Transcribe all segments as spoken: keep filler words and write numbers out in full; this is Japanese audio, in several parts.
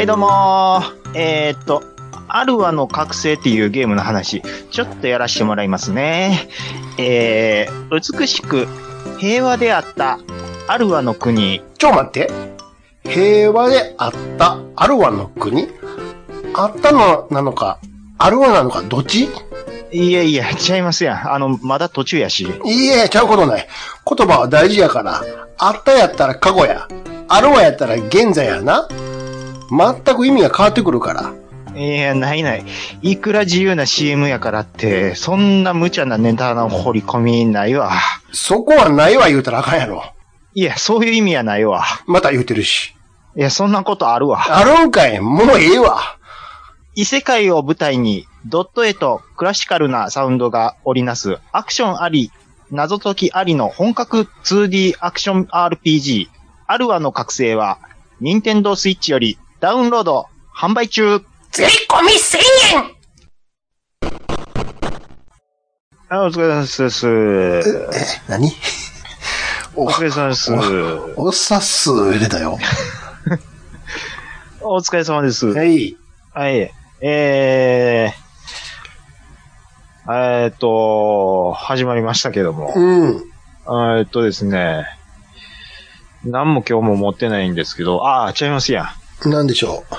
どうもー。えーっと、アルワの覚醒っていうゲームの話、ちょっとやらせてもらいますね。えー、美しく平和であったアルワの国。 ちょ、待って。平和であったアルワの国？あったのなのか、アルワなのか、どっち？ いやいや、違いますやん。あの、まだ途中やし。 いいえ、ちゃうことない。言葉は大事やから、あったやったら過去や、アルワやったら現在やな。全く意味が変わってくるから。 いや、ないない。いくら自由な シーエム やからって、そんな無茶なネタの掘り込みないわ。 そこはないわ言うたらあかんやろ。 いや、そういう意味やないわ。 また言うてるし。 いや、そんなことあるわ。 あるんかい、もうええわ。 異世界を舞台に、ドット絵とクラシカルなサウンドが織りなす、アクションあり、謎解きありの本格 ツーディー アクション アールピージー、アルワの覚醒は、ニンテンドースイッチよりダウンロード、販売中。 税込みせんえん。 あ、お疲れ様です。 え、何？ お疲れ様です。 お、おさっす入れたよ。 お疲れ様です。 はい。 はい。えー、えーっと、始まりましたけども。 うん。 えーっとですね。何も今日も持ってないんですけど、ああ、ちゃいますやん。 なんでしょ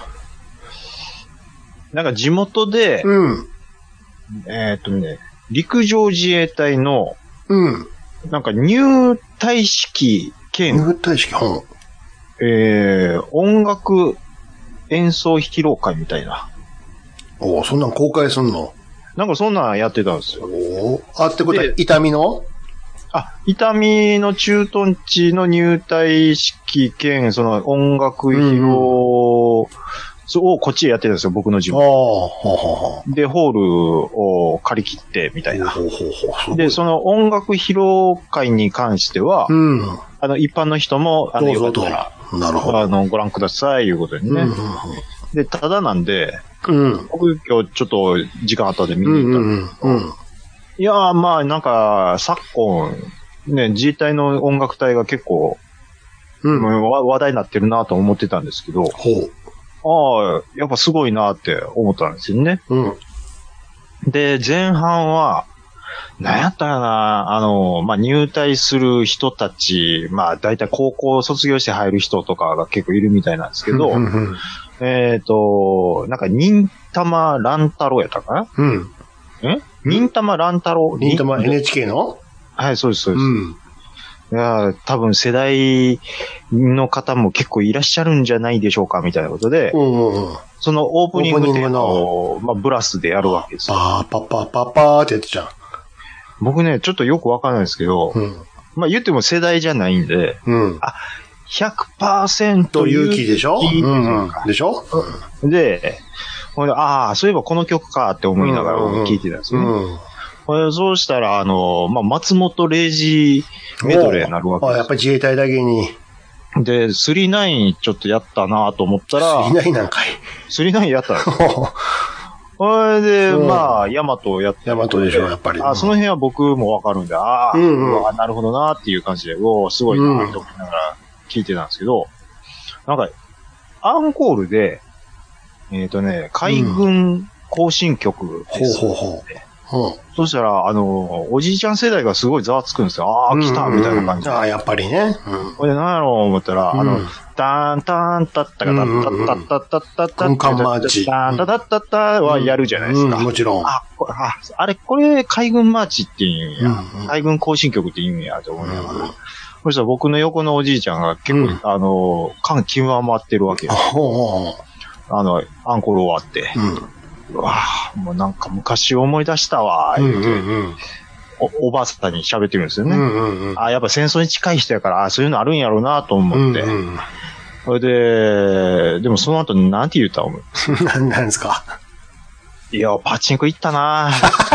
なんか地元で、 う。うん。 えーっとね、陸上自衛隊の、 うん。 なんか入隊式兼、 入隊式本。 えー、音楽演奏披露会みたいな。 おお、そんなん公開すんの？ なんかそんなんやってたんですよ。 おお。あ、ってことはで、 痛みの？ あ、伊丹の駐屯地の入隊式兼、その音楽披露、をこっちでやってるんですよ、僕の地ああ、 元。 ははは。 で、ホールを借り切って、みたいな。 ほうほうほう。 で、その音楽披露会に関しては、 うん。 あの、一般の人も、あの、 どうぞよかったら、 なるほど。 あの、ご覧ください、いうことでね。 うんで、ただなんで、 うんうん。 僕今日ちょっと時間あったんで見に行ったんですけど、 うんうんうん。 いやー、まあ、なんか、昨今、ね、自衛隊の音楽隊が結構、 うん。 もうわ話題になってるなと思ってたんですけど、 ほう。 ああ、やっぱすごいなって思ったんですよね。 うん。 で、前半は、なんやったらな、あの、まあ、入隊する人たち、まあ、だいたい高校卒業して入る人とかが結構いるみたいなんですけど、 うんうんえっと、なんか、忍たま乱太郎やったかなうん。 ん忍たま乱太郎忍たま エヌエイチケー の？ はい、そうです、そうです。 うん。 いや、多分世代の方も結構いらっしゃるんじゃないでしょうか、みたいなことで、 うんうんうん。 そのオープニングテーマオープニングを、まあ、ブラスでやるわけですよ。 パーパパパパーってやってじゃん。 僕ね、ちょっとよくわかんないですけど、 うん。 まあ言っても世代じゃないんで、 うん。 ひゃくパーセントと勇気でしょ？ 勇気うんうん。でしょ？ で、ほんで、ああ、そういえばこの曲かって思いながら聞いてたんですよね。 うん。 これそうしたら、あの、まあ、松本零士メドレーになるわけあ、 ですやっぱり自衛隊だけに。 で、スリーナインちょっとやったなと思ったら、 いないなんかい。 スリーナインやったんですよ。それで、 うんまあ、ヤマトやって。 ヤマトでしょ、やっぱり。 あ、その辺は僕もわかるんで、ああ、 うんうんうわなるほどなっていう感じで、おおすごいなと思いながら聞いてたんですけど、なんか、アンコールで、えっとね、海軍行進曲です、 ほうほうほう。うん。 そしたら、あの、おじいちゃん世代がすごいざわつくんですよ。ああ、来たみたいな感じで。 ああ、やっぱりね。 うん。これ何やろう思ったら、あの、タンタンタッタカタッタッタッタッタッタッタッタッタッタッタッタッタッタッタはやるじゃないですか。 もちろん。 あ、あれ、これ海軍マーチって言うんや。海軍行進曲って言うんや、と思いながら。そしたら僕の横のおじいちゃんが結構、あの、感極まってるわけよ。あの、アンコール終わって。うわぁ、もうなんか昔思い出したわ、言うて、お、おばあさんに喋ってるんですよね。あ、やっぱ戦争に近い人やから、あ、そういうのあるんやろうなと思って。それで、でもその後なんて言った思うなんですか？ いや、パチンコ行ったな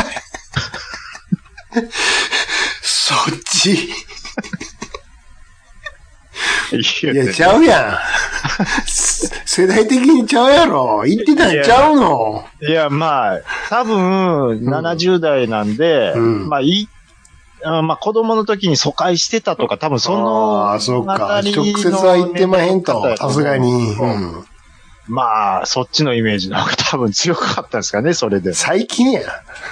そっちいや、ちゃうやん。世代的にちゃうやろ。言ってたんちゃうの。 いや、いやまあ、多分、ななじゅう代なんで、うん、まあ、い、まあ、子供の時に疎開してたとか、多分その、 ああ、そうか。直接は言ってまへんと、さすがに。うん。 まあ、そっちのイメージの方が多分強かったですかね、それで。 最近や。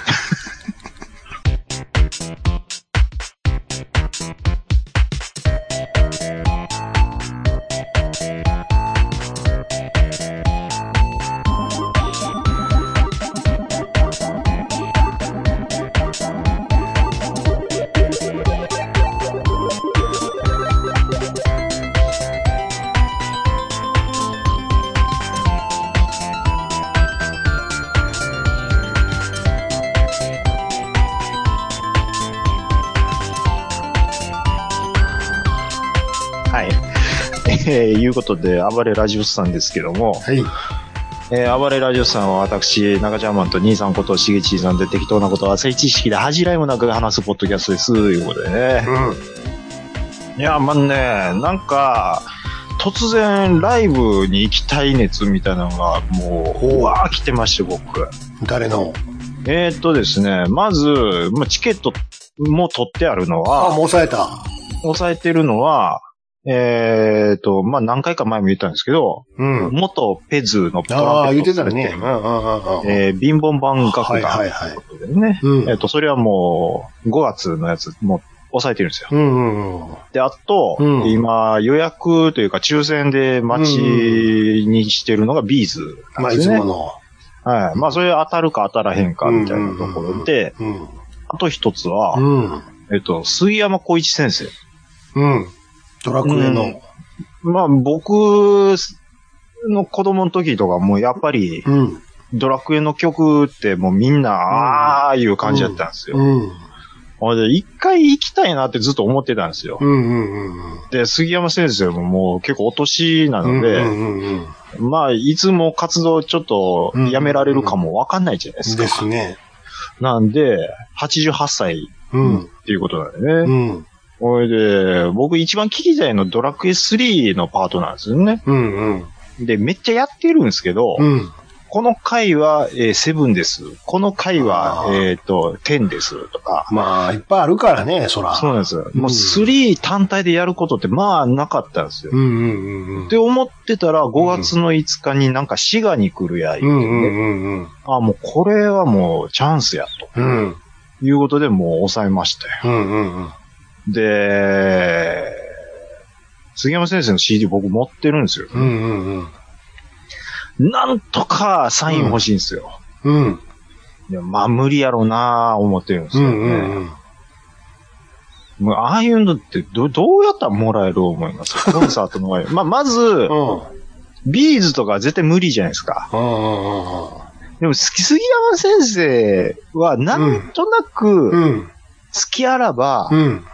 えー、いうことで、暴れラジオスさんですけども、 はい。 えー、暴れラジオスさんは私、中ちゃんマンと兄さんことしげちーさんで適当なことは正知識で恥じらいもなく話すポッドキャストです、いうことでね。うん。いや、まあね、なんか、突然ライブに行きたい熱みたいなのが、もう、うわー来てまして、僕。 誰の？ えーっとですね、まず、まあ、チケットも取ってあるのは、 あ、もう抑えた。 抑えてるのは、えーと、まあ、何回か前も言ったんですけど、 うん。 元ペズのトランペットああ、言ってたね。うんうんうんうん。 えー、ビンボンバン楽団ということでね。 うん、 えっと、それはもう、ごがつのやつ、もう、抑えてるんですよ。 うんうんうん。 で、あと、うん、今、予約というか、抽選で待ちにしてるのがビーズなんですね。 まあ、いつもの。 はい。まあ、それ当たるか当たらへんか、みたいなところで、 うんうんうん、 あと一つは、うん、えっと、杉山浩一先生。 うん。ドラクエの。 うん、まあ、僕の子供の時とかもやっぱり、うん、ドラクエの曲ってもうみんな、うん、ああいう感じだったんですよ。うんうん、で一回行きたいなってずっと思ってたんですよ。うんうんうん、で、杉山先生ももう結構お年なので、うんうんうん、まあ、いつも活動ちょっとやめられるかもわかんないじゃないですか。 ですね。 なんで、はちじゅうはっさいっていうことなんでね。うんそれで、僕一番聞きたいのドラクエスリーのパートなんですよね。うんうん。で、めっちゃやってるんですけど、うん、この回は、えー、セブンです。この回は、えっと、テンですとか。 まあ、いっぱいあるからね、そら。 そうなんですよ。うん、もうスリー単体でやることってまあなかったんですよ。うんうんうんうん、って思ってたらごがつのいつかになんか滋賀に来るや、言ってね。うんうんうんうん、あ、もうこれはもうチャンスやと。うん、いうことでもう抑えましたよ。うんうんうんで、杉山先生の シーディー 僕持ってるんですよ。うんうんうん、なんとかサイン欲しいんですよ。うん。いやまあ無理やろうなぁ思ってるんですよね。うんうんうん、もうああいうのってど、どうやったらもらえる思いますコンサートの前。まあまず、うん、ビーズとか絶対無理じゃないですか。うんうんうん、でも杉山先生はなんとなく、好きあらば、うんうん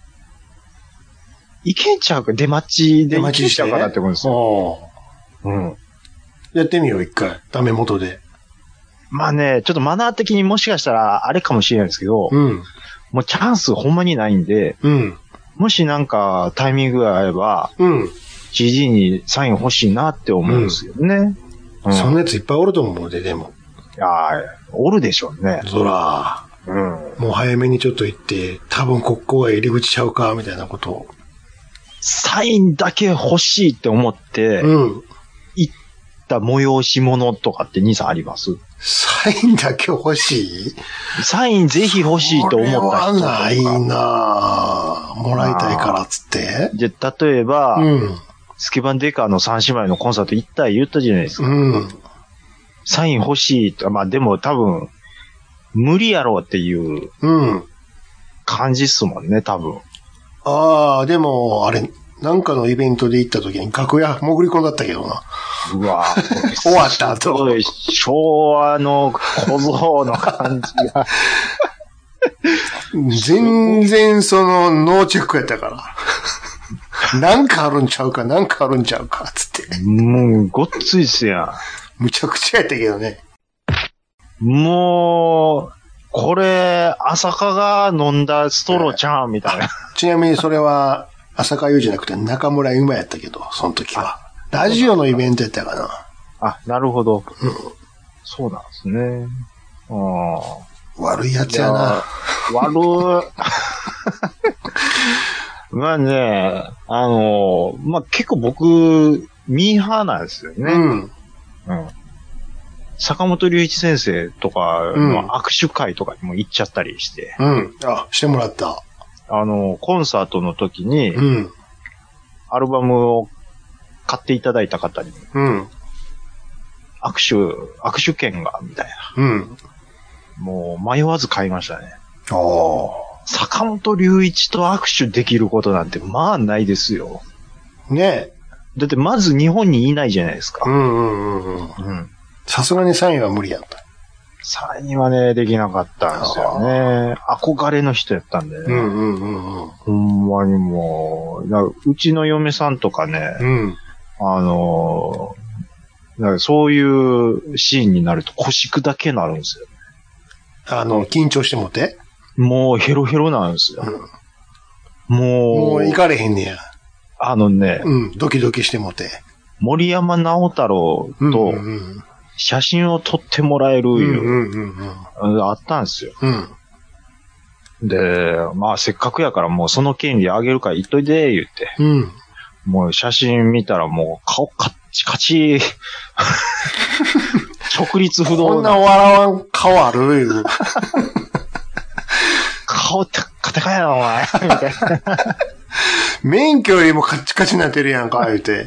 いけんちゃうか出待ちでいけんちゃうかなって思うんですよ。うん。 やってみよう、一回。ダメ元で。 まあね、ちょっとマナー的にもしかしたらあれかもしれないですけど、うん。もうチャンスほんまにないんで、うん。もしなんかタイミングが合えば、うん。シーディー にサイン欲しいなって思うんですよね。うん。 うん、そんなやついっぱいおると思うで、でも。 いやおるでしょうね。 そら。うん。もう早めにちょっと行って、多分ここが入り口ちゃうか、みたいなことを。 サインだけ欲しいって思って、うん。行った催し物とかって兄さんあります？ サインだけ欲しい？ サインぜひ欲しいと思った人とか。 それはないなぁ。もらいたいからっつって。 で、例えば、うん。スケバンデカの三姉妹のコンサート行った言ったじゃないですか。うん。サイン欲しいと、まあでも多分、無理やろうっていう、うん。感じっすもんね、多分。 ああ、でも、あれ、なんかのイベントで行った時に楽屋潜り込んだったけどな。 うわ終わった後。 すごい昭和の小僧の感じが。 全然そのノーチェックやったから。なんかあるんちゃうか、なんかあるんちゃうか、つって。 もう、ごっついっすやん。むちゃくちゃやったけどね。 もう、これ、浅香が飲んだストローちゃんみたいな。 ちなみにそれは、浅香優じゃなくて中村ゆまやったけど、その時は。ラジオのイベントやったかな。 あ、なるほど。うん、そうなんですね。 あ悪いやつやな。 悪い。まあね、あの、まあ結構僕、ミーハーなんですよね。うん。 うん。坂本龍一先生とかの握手会とかにも行っちゃったりして。 うん。あ、してもらった。 あの、コンサートの時に、 うん。 アルバムを買っていただいた方に、 うん。 握手、握手券が、みたいな。 うん。 もう迷わず買いましたね。 ああ。 坂本龍一と握手できることなんてまあないですよ。 ねえ。 だってまず日本にいないじゃないですか。 うんうんうんうん。うん。さすがにサインは無理やった。 サインはね、できなかったんですよね。憧れの人やったんでね。 うんうんうんうん。 ほんまにもう、うちの嫁さんとかね、 うん。 あの、なんかそういうシーンになると腰砕けになるんですよ。 あの、緊張してもてもうヘロヘロなんですよ。うん、もう、 もう行かれへんねや。 あのね、 うん、ドキドキしてもて。 森山直太朗と写真を撮ってもらえるいうあったんですよ。うん、で、まあせっかくやからもうその権利あげるから言っといて、言って。うん、もう写真見たらもう顔カッチカチ。直立不動な。 こんな笑わん顔あるいう。 顔てカテカやな、お前。みたいな。 免許よりもカッチカチになってるやんか、言うて。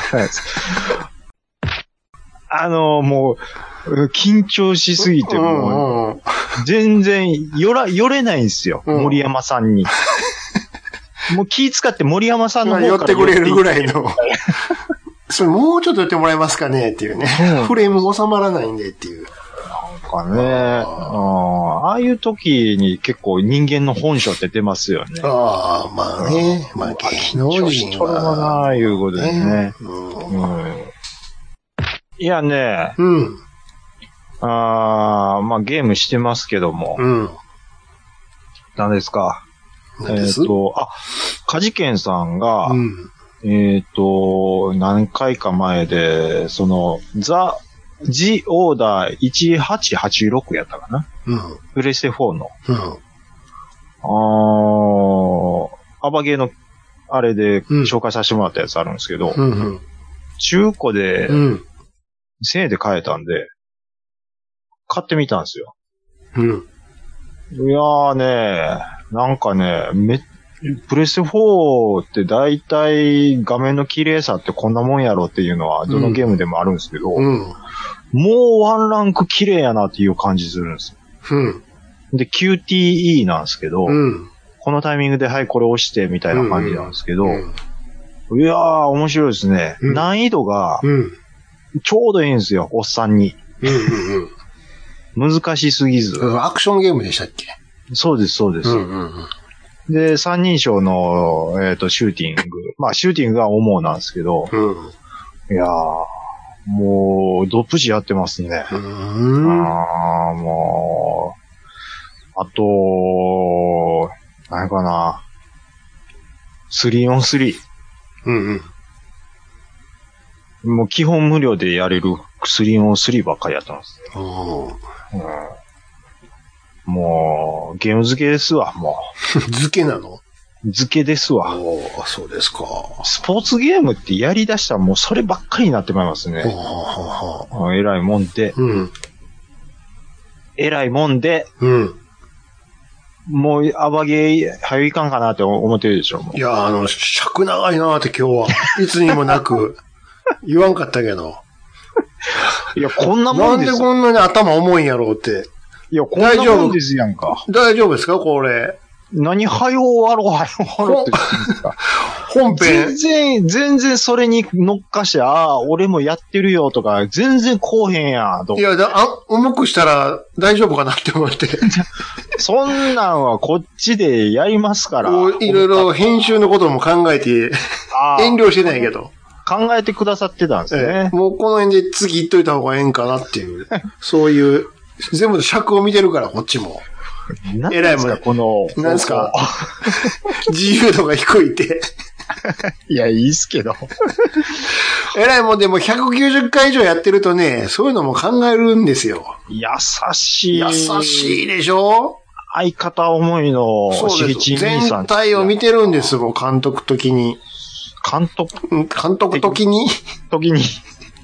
あの、もう、緊張しすぎてもう、全然、よら、寄れないんですよ、うん、森山さんに。もう気使って森山さんの方から寄ってくれるぐらいの。それもうちょっと寄ってもらえますかねっていうね。うん、フレーム収まらないんでっていう。 なんかね、あ, ああいう時に結構人間の本性って出ますよね。 ああ、まあね。まあ芸能人は。 人はな、いうことでね。うんうん、いやね、うん、あまあゲームしてますけども。うん、何ですか。えっ、ー、と、あ、カジケンさんが、うん、えっ、ー、と、何回か前で、その、ザ、G オーダーいちはちはちろくやったかな、うん、プレステフォーの。うん、あー、アバゲーの、あれで紹介させてもらったやつあるんですけど、うんうん、中古で、せんえんで買えたんで、買ってみたんですよ。うん、いやーね、なんかね、め、プレステフォーって大体画面の綺麗さってこんなもんやろっていうのはどのゲームでもあるんですけど、うんうん、もうワンランク綺麗やなっていう感じするんですよ。うん、で、キューティーイー なんですけど、うん、このタイミングではいこれ押してみたいな感じなんですけど、うんうん、いやー面白いですね。うん、難易度がちょうどいいんですよ、おっさんに。うんうんうん、難しすぎず。 アクションゲームでしたっけ？ そうです、そうです。うんうんうん、で、三人称の、えっと、シューティング。まあ、シューティングが主なんですけど、うん、いやー、もう、ドップジやってますね。うん、あー、もう、あと、何かな、スリーオンスリー。うんうん、もう基本無料でやれるスリーオンスリーばっかりやってます、ね。うんもう、ゲーム付けですわ、もう。付けなの？ 付けですわ。 おー、そうですか。 スポーツゲームってやり出したらもうそればっかりになってまいりますね。はははえらいもんで。うん。えらいもんで。うん。もう、アバゲー、早いかんかなって思ってるでしょ。もういや、あの、尺長いなーって今日は。いつにもなく、言わんかったけど。 いや、こんなもんですよ。 なんでこんなに頭重いんやろうって。 いや、こんなもんですやんか。 大丈夫ですかこれ。 何、はよ終わろう、はよ終わろうって言ってるんですか。 本編。 全然、全然それに乗っかして、ああ、俺もやってるよとか、全然こうへんやんと。 いや、だあ、重くしたら大丈夫かなって思って。 そんなんはこっちでやりますから。 いろいろ編集のことも考えて、遠慮してないけど。 考えてくださってたんですね。ええ、もうこの辺で次言っといた方がええんかなっていう、そういう、全部尺を見てるから、こっちも。 えらいもん。この、 何ですか自由度が低いって。 いや、いいっすけど。 えらいもんでもひゃくきゅうじゅっかい以上やってるとね、そういうのも考えるんですよ。 優しい。 優しいでしょ？ 相方思いのしげち兄さん。 全体を見てるんですもん、監督時に。 監督監督時に時に。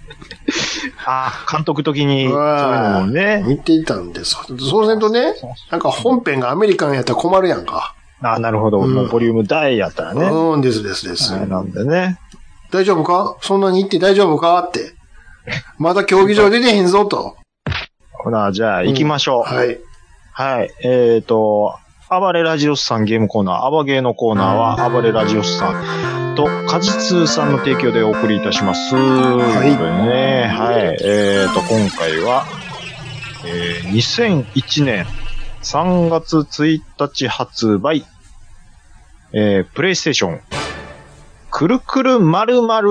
あ、監督的に、そういうのもね。 見ていたんです。そうせんとね、なんか本編がアメリカンやったら困るやんか。 あ、なるほど。うん、もうボリューム大やったらね。 うん、ですですです。 なんでね。 大丈夫かそんなに行って大丈夫かって。まだ競技場出てへんぞと。 ほな、じゃあ行きましょう。 うん、はい。 はい。えっ、ー、と、暴れラジオスさんゲームコーナー、暴ゲーのコーナーは、暴れラジオスさんと、果実さんの提供でお送りいたします。はい。ね、はい。えっ、ー、と、今回は、えー、にせんいちねんさんがつついたち発売、えー、プレイステーション、くるくるまるまる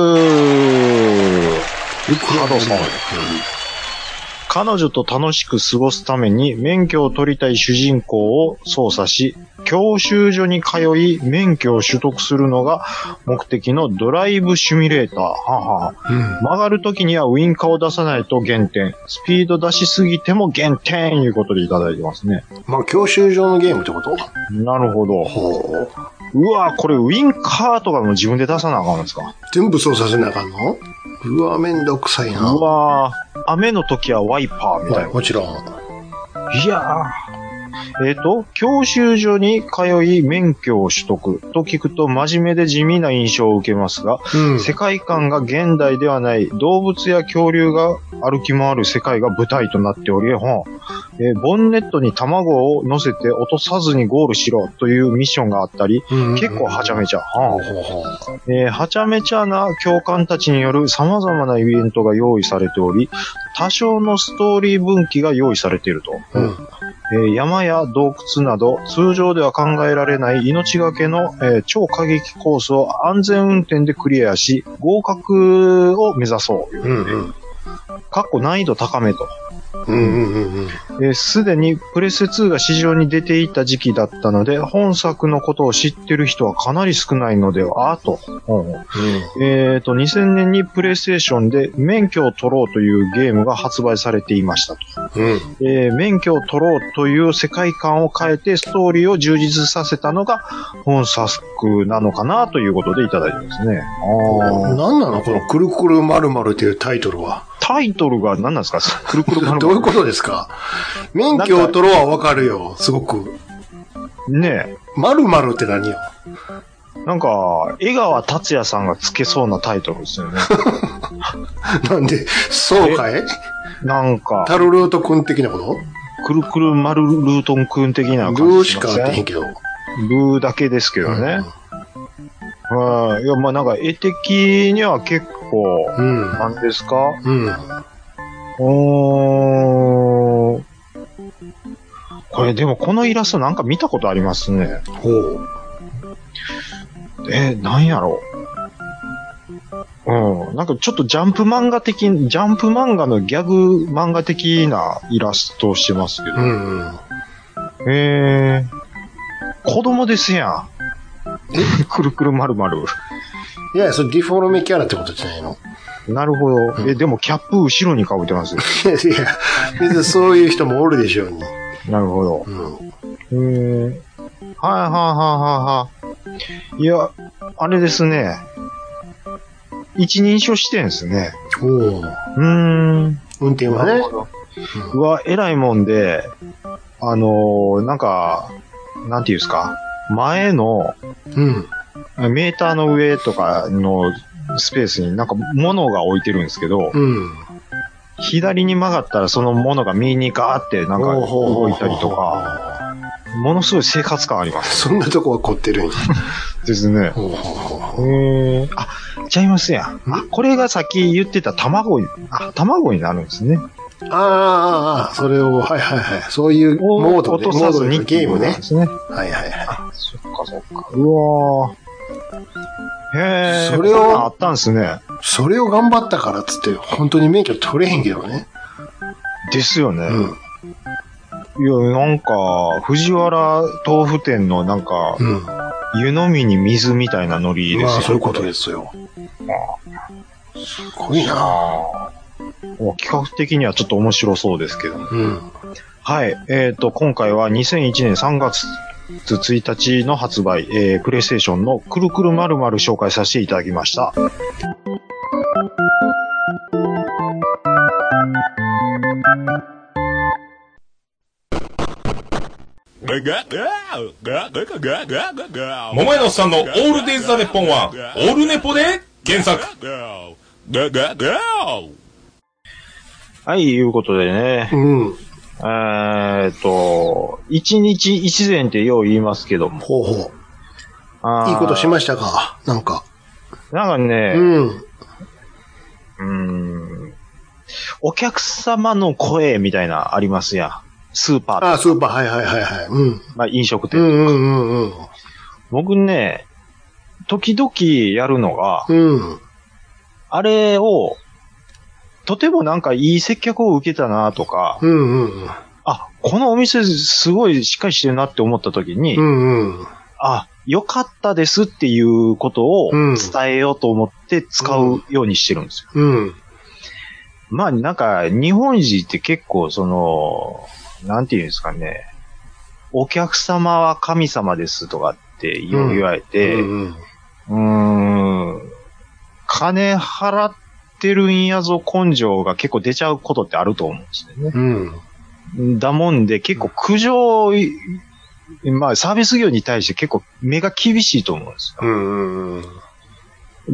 ハドソン。彼女と楽しく過ごすために免許を取りたい主人公を操作し、教習所に通い免許を取得するのが目的のドライブシミュレーター。はは、うん、曲がるときにはウインカーを出さないと減点。スピード出しすぎても減点いうことでいただいてますね。 まあ、教習所のゲームってこと？ なるほど。ほう。うわ、これウインカーとかも自分で出さなあかんんですか？ 全部操作せなあかんの？うわ、めんどくさいな。 うわ、雨の時はワイパーみたいな。 もちろん。 いやー。えっ、ー、と、教習所に通い免許を取得と聞くと真面目で地味な印象を受けますが、うん、世界観が現代ではない動物や恐竜が歩き回る世界が舞台となっており、はあえー、ボンネットに卵を乗せて落とさずにゴールしろというミッションがあったり、うんうんうん、結構はちゃめちゃ、はあえー、はちゃめちゃな教官たちによる様々なイベントが用意されており、多少のストーリー分岐が用意されていると。うんえー、山や洞窟など通常では考えられない命がけの、えー、超過激コースを安全運転でクリアし合格を目指そう。うんうん、かっこ難易度高めと。すで、うんうんうんえー、にプレステツーが市場に出ていた時期だったので本作のことを知ってる人はかなり少ないのではと、うんうんえー、とにせんねんにプレイステーションで免許を取ろうというゲームが発売されていましたと、うんえー、免許を取ろうという世界観を変えてストーリーを充実させたのが本作なのかなということでいただいてますね。 あ何なのこのくるくるまるまるというタイトルは。 タイトルが何なんですか？くるくるまるまる。 どういうことですか？免許を取ろうはわかるよ、すごく。 ねえ。 まるまるって何よ？ なんか、江川達也さんがつけそうなタイトルですよね。 なんで、そうかい？ なんか。 タルルートくん的なこと？ くるくるまるルートンくん的な感じ、 ね。ルーしかあってへんけど。 ルーだけですけどね。うんうん、いや、まあなんか、絵的には結構、うん、なんですか？うん。おー。これでもこのイラストなんか見たことありますね。ほう。え、なんやろう。うん。なんかちょっとジャンプ漫画的、ジャンプ漫画のギャグ漫画的なイラストをしてますけど。うんうん。えー、子供ですやん。えくるくるまるまる。 いや、それディフォルメキャラってことじゃないの？ なるほど。うん、え、でもキャップ後ろに被ってますよ。 いや、別にそういう人もおるでしょうに。 なるほど。うん。えー、はいはいはいはい。いや、あれですね。一人称視点ですね。おー。うーん。 運転はね。 うわ、偉いもんで、あのー、なんか、なんていうんですか。前の、うん。メーターの上とかのスペースになんか物が置いてるんですけど、うん。左に曲がったらその物が右にガーってなんか動いたりとか、ものすごい生活感あります。 そんなとこは凝ってるんや。 ですね。へー。あ、ちゃいますやん。あ、これがさっき言ってた卵に、あ、卵になるんですね。 ああ、ああ、それを、はいはいはい。そういうモードで、モードでゲームね。ですね。はいはいはい。あ、 そっかそっか。うわー。へー。それを、あったんですね。 それを頑張ったからっつって、本当に免許取れへんけどね。 ですよね。うん。いや、なんか、藤原豆腐店のなんか、うん、湯飲みに水みたいなノリですよ。まあ、 そういうことですよ。すごいなぁ。 企画的にはちょっと面白そうですけど、うん、はい。えっと、今回はにせんいちねんさんがつついたちの発売、えー、プレイステーションのくるくるまるまる紹介させていただきました。 桃屋のおっさんのオールデイズ・ザ・ネッポンは、オールネポで検索。 はい、いうことでね。 うん。 えーっと、一日一善ってよう言いますけども。 ほうほう。 あいいことしましたかなんか。 なんかね、 うん。 うーん、お客様の声みたいなありますやん。スーパーとか。 あ、スーパー、はいはいはいはい。うん。 まあ飲食店とか。 うんうんうんうん。 僕ね、時々やるのが、 うん。 あれを、とてもなんかいい接客を受けたなとか、 うんうんうん。 あ、このお店すごいしっかりしてるなって思った時に、 うんうん。 あ、良かったですっていうことを伝えようと思って使うようにしてるんですよ。 うん。 まあなんか日本人って結構その、なんていうんですかね、お客様は神様ですとかってよう言われて、 うんうんうーん、金払ってるんやぞ根性が結構出ちゃうことってあると思うんですよね。 うん。 だもんで結構苦情、まあサービス業に対して結構目が厳しいと思うんですよ。 うんうん。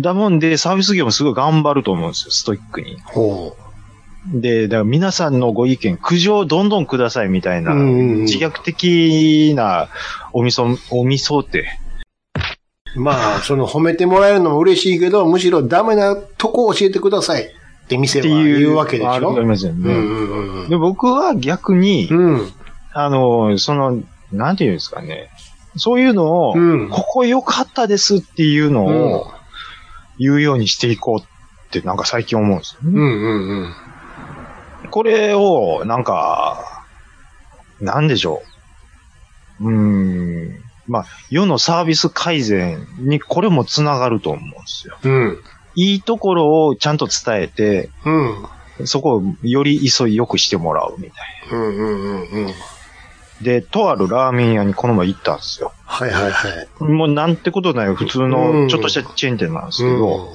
だもんでサービス業もすごい頑張ると思うんですよ、ストイックに。 ほで、だから皆さんのご意見、苦情をどんどんくださいみたいな、 うんうんうん自虐的なおみそ、おみそって。 う。まあ、その褒めてもらえるのも嬉しいけど、むしろダメなとこ教えてくださいって店は言うわけでしょ。 ありますよね。 うんうんうん。 で、僕は逆に、 うん。 あの、その、なんていうんですかね。そういうのを、 うんここ良かったですっていうのをうん言うようにしていこうってなんか最近思うんですよね。 うんうんうん。 これを、なんか、なんでしょう。うーん。まあ、世のサービス改善にこれもつながると思うんですよ。 うん。 いいところをちゃんと伝えて、 うん。 そこをより急い良くしてもらうみたいうんうんうんうん。 な。で、とあるラーメン屋にこの前行ったんですよ。 はいはいはい。 もうなんてことない普通うんのちょっとしたチェーン店なんですけど、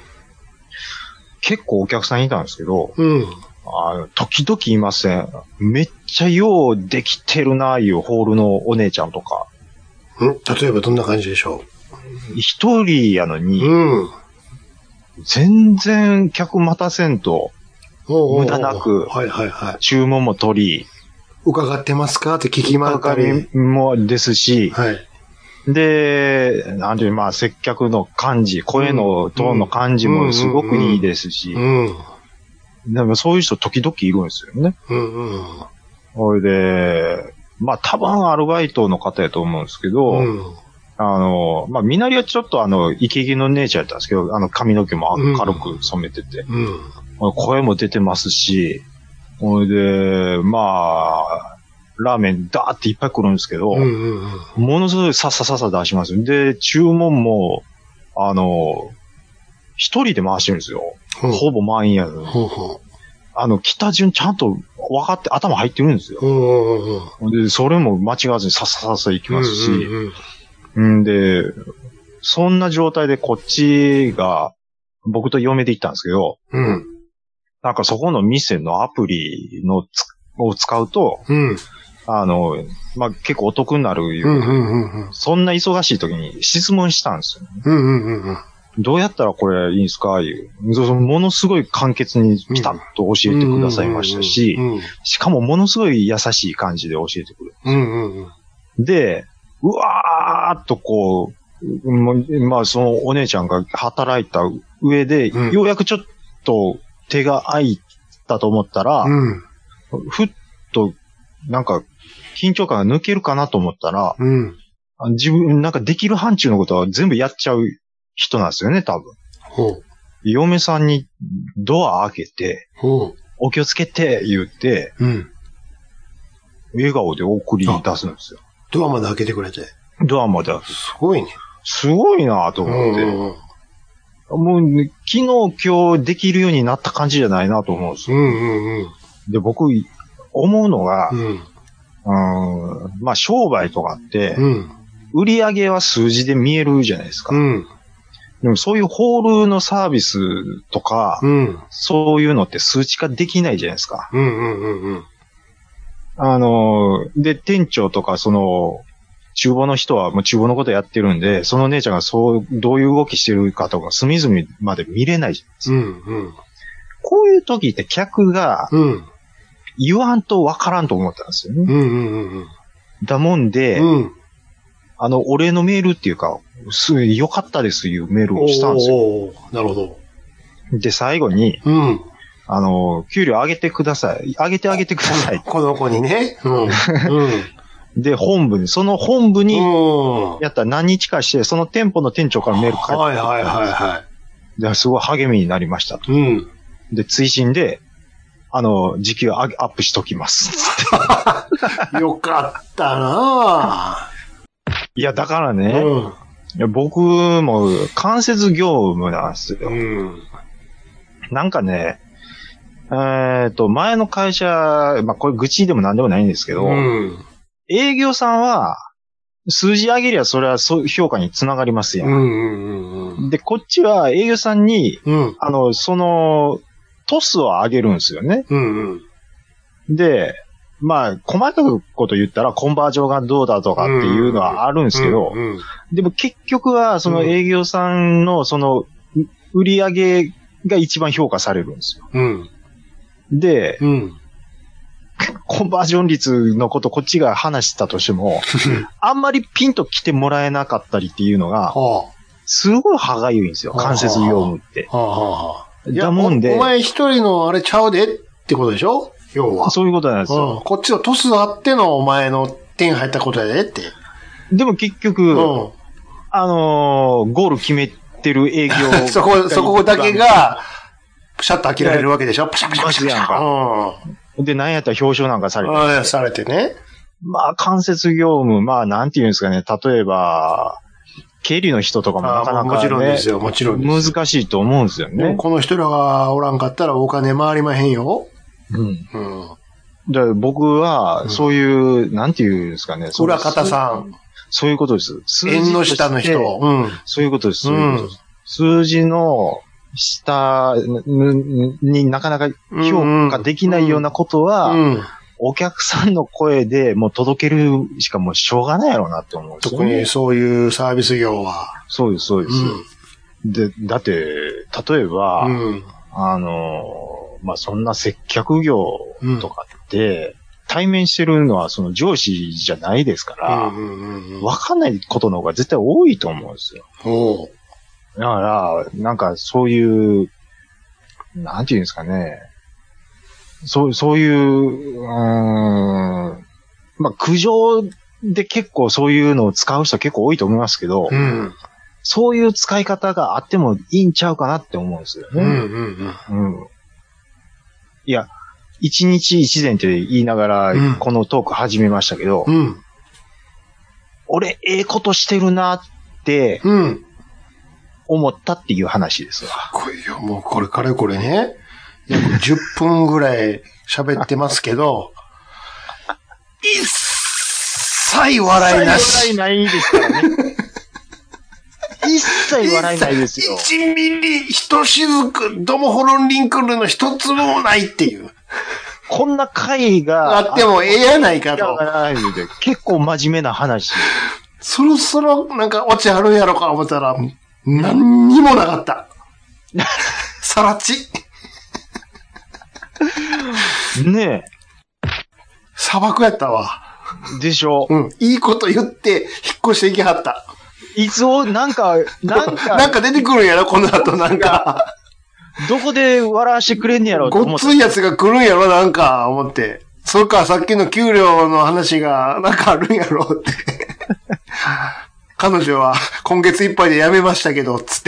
結構お客さんいたんですけど、 うん。うん。 あ時々いません。めっちゃようできてるなーいうホールのお姉ちゃんとか。 ん例えばどんな感じでしょ一人やのうに、 うん。 全然客待たせんと、 おうおうおう無駄なくはいはいはい。 注文も取り、 伺ってますかって聞き回ったり。 もですし、 はい。 で、なんていう、まあ、接客の感じ、声のトーンの感じもすごくいいですしう、ん。 でもそういう人時々いるんですよね。 うんうん。 それで、まあ、多分アルバイトの方やと思うんですけど、 うん。 あの、まあ、みなりはちょっとあの、イケイケの姉ちゃんやったんですけど、あの、髪の毛も軽く染めてて、 うん。 声も出てますし、それで、まあ、ラーメンダーっていっぱい来るんですけど、 うんうんうん。 ものすごいさっささっさ出します。で、注文も、あの、一人で回してるんですよ。 ほうほぼ満員やのに。 ほうほあの、来た順ちゃんと分かって頭入ってるんですよ。 う。うんうんうん。 で、それも間違わずにさっささっさ行きますし、 うんうんんで、そんな状態でこっちが、僕と嫁で行ったんですけど、 うん。うん。 なんかそこの店のアプリのつを使うと、 うん。 あの、まあ、結構お得になるいう、 うんうんうんうん。 そんな忙しい時に質問したんですよ、ね。 うんうんうんうん。 どうやったらこれいいんですかいう。ものすごい簡潔にピタッと教えてくださいましたし、しかもものすごい優しい感じで教えてくれる。 うんうんうん。 で、うわーっとこう、まあそのお姉ちゃんが働いた上で、 うん、 ようやくちょっと手が空いたと思ったら、 うん、 ふっとなんか緊張感が抜けるかなと思ったら、 うん、 自分なんかできる範疇のことは全部やっちゃう人なんですよね、多分。 ほう。 嫁さんにドア開けて、 ほう。 お気をつけて言って、 うん。 笑顔で送り出すんですよ。 ドアまで開けてくれて。 ドアまで。 すごいね。 すごいなと思って。 うんもう、ね、昨日今日できるようになった感じじゃないなと思うんですよ。 うんうんうん。 で、僕、思うのが、 うん。 うーん、まあ商売とかって、 うん。 売り上げは数字で見えるじゃないですか。 うん。 でもそういうホールのサービスとか、 うん。 そういうのって数値化できないじゃないですか。 うんうんうんうん。 あの、で、店長とか、その、厨房の人はもう厨房のことやってるんで、その姉ちゃんがそう、どういう動きしてるかとか、隅々まで見れないじゃないですか。うんうん。こういう時って客が、言わんとわからんと思ったんですよね。うんうんうん。だもんで、うん、あの、お礼のメールっていうか、すごい良かったですいうメールをしたんですよ。おー、 なるほど。 で、最後に、うん、あの、給料上げてください。上げてあげてください。 この子にね。うん。うんで、本部に、その本部に、やったら何日かして、その店舗の店長からメール返ってきた。はいはいはいはい。で、すごい励みになりましたと。うん。で、追伸で、あの、時給アップしときます。 よかったなぁ。 いや、だからね、うん、いや僕も間接業務なんですよ。うん、なんかね、えっと、前の会社、まあ、これ愚痴でも何でもないんですけど、うん営業さんは、数字上げりゃそれはそう評価につながりますやん。うんうんうん、で、こっちは営業さんに、うん、あの、その、トスを上げるんですよね。うんうん、で、まあ、細かくこと言ったらコンバージョンがどうだとかっていうのはあるんですけど、うんうんうん、でも結局はその営業さんのその、売り上げが一番評価されるんですよ。うん、で、うんコンバージョン率のことこっちが話したとしても、あんまりピンと来てもらえなかったりっていうのが、すごい歯がゆいんですよ、間接業務って。だもんで。 お前一人のあれちゃうでってことでしょ要は。 そういうことなんですよ。 こっちのトスあってのお前の点入ったことやでって。 でも結局、うん、あのー、ゴール決めてる営業そこ、そこだけが、シャッと開けられるわけでしょパシャパシャパシャパシャ。 で、何やったら表彰なんかされて。 ああ、されてね。 まあ、間接業務、まあ、なんて言うんですかね。例えば、経理の人とかもなかなか、ね、 もちろんですよ、もちろんです。 難しいと思うんですよね。 この人らがおらんかったらお金回りまへんよ。うん。うん。 で僕は、そういう、うん、なんて言うんですかね。 裏方さん。 そういうことです。 縁の下の人。うん。 そういうことです。そういうことです。うん、数字の、下になかなか評価できないようなことは、うんうん、お客さんの声でもう届けるしかもうしょうがないやろうなって思うんですよね。 特にそういうサービス業は。 そうです、そうです。うん、で、だって、例えば、うん、あの、まあ、そんな接客業とかって、うん、対面してるのはその上司じゃないですから、わかんないことの方が絶対多いと思うんですよ。おだから、なんかそういう、なんていうんですかね。そう、そういう、うーん、まあ、苦情で結構そういうのを使う人結構多いと思いますけど、うん、そういう使い方があってもいいんちゃうかなって思うんですよね。うんうんうんうん、いや、一日一善って言いながら、このトーク始めましたけど、うん、俺、ええことしてるなって、うん思ったっていう話ですわ。 これよ、もうこれかれこれね、約じゅっぷんぐらい喋ってますけど、一切笑いなし。 一切笑いないですからね。一切笑いないですよ。 一ミリ、一雫、ドモホロンリンクルの一つもないっていう。 こんな会が。 あってもええやないかと。 結構真面目な話。 そろそろなんかオチあるんやろか思ったら、何にもなかった。さらち。 ねえ。 砂漠やったわ。 でしょ。 うん。いいこと言って引っ越していきはった。 いつを、なんか、なんか。 なんか出てくるんやろこの後なんか。 どこで笑わしてくれんねやろと思って。 ごっついやつが来るんやろなんか思って。それかさっきの給料の話がなんかあるんやろって。彼女は今月いっぱいで辞めましたけど、つって。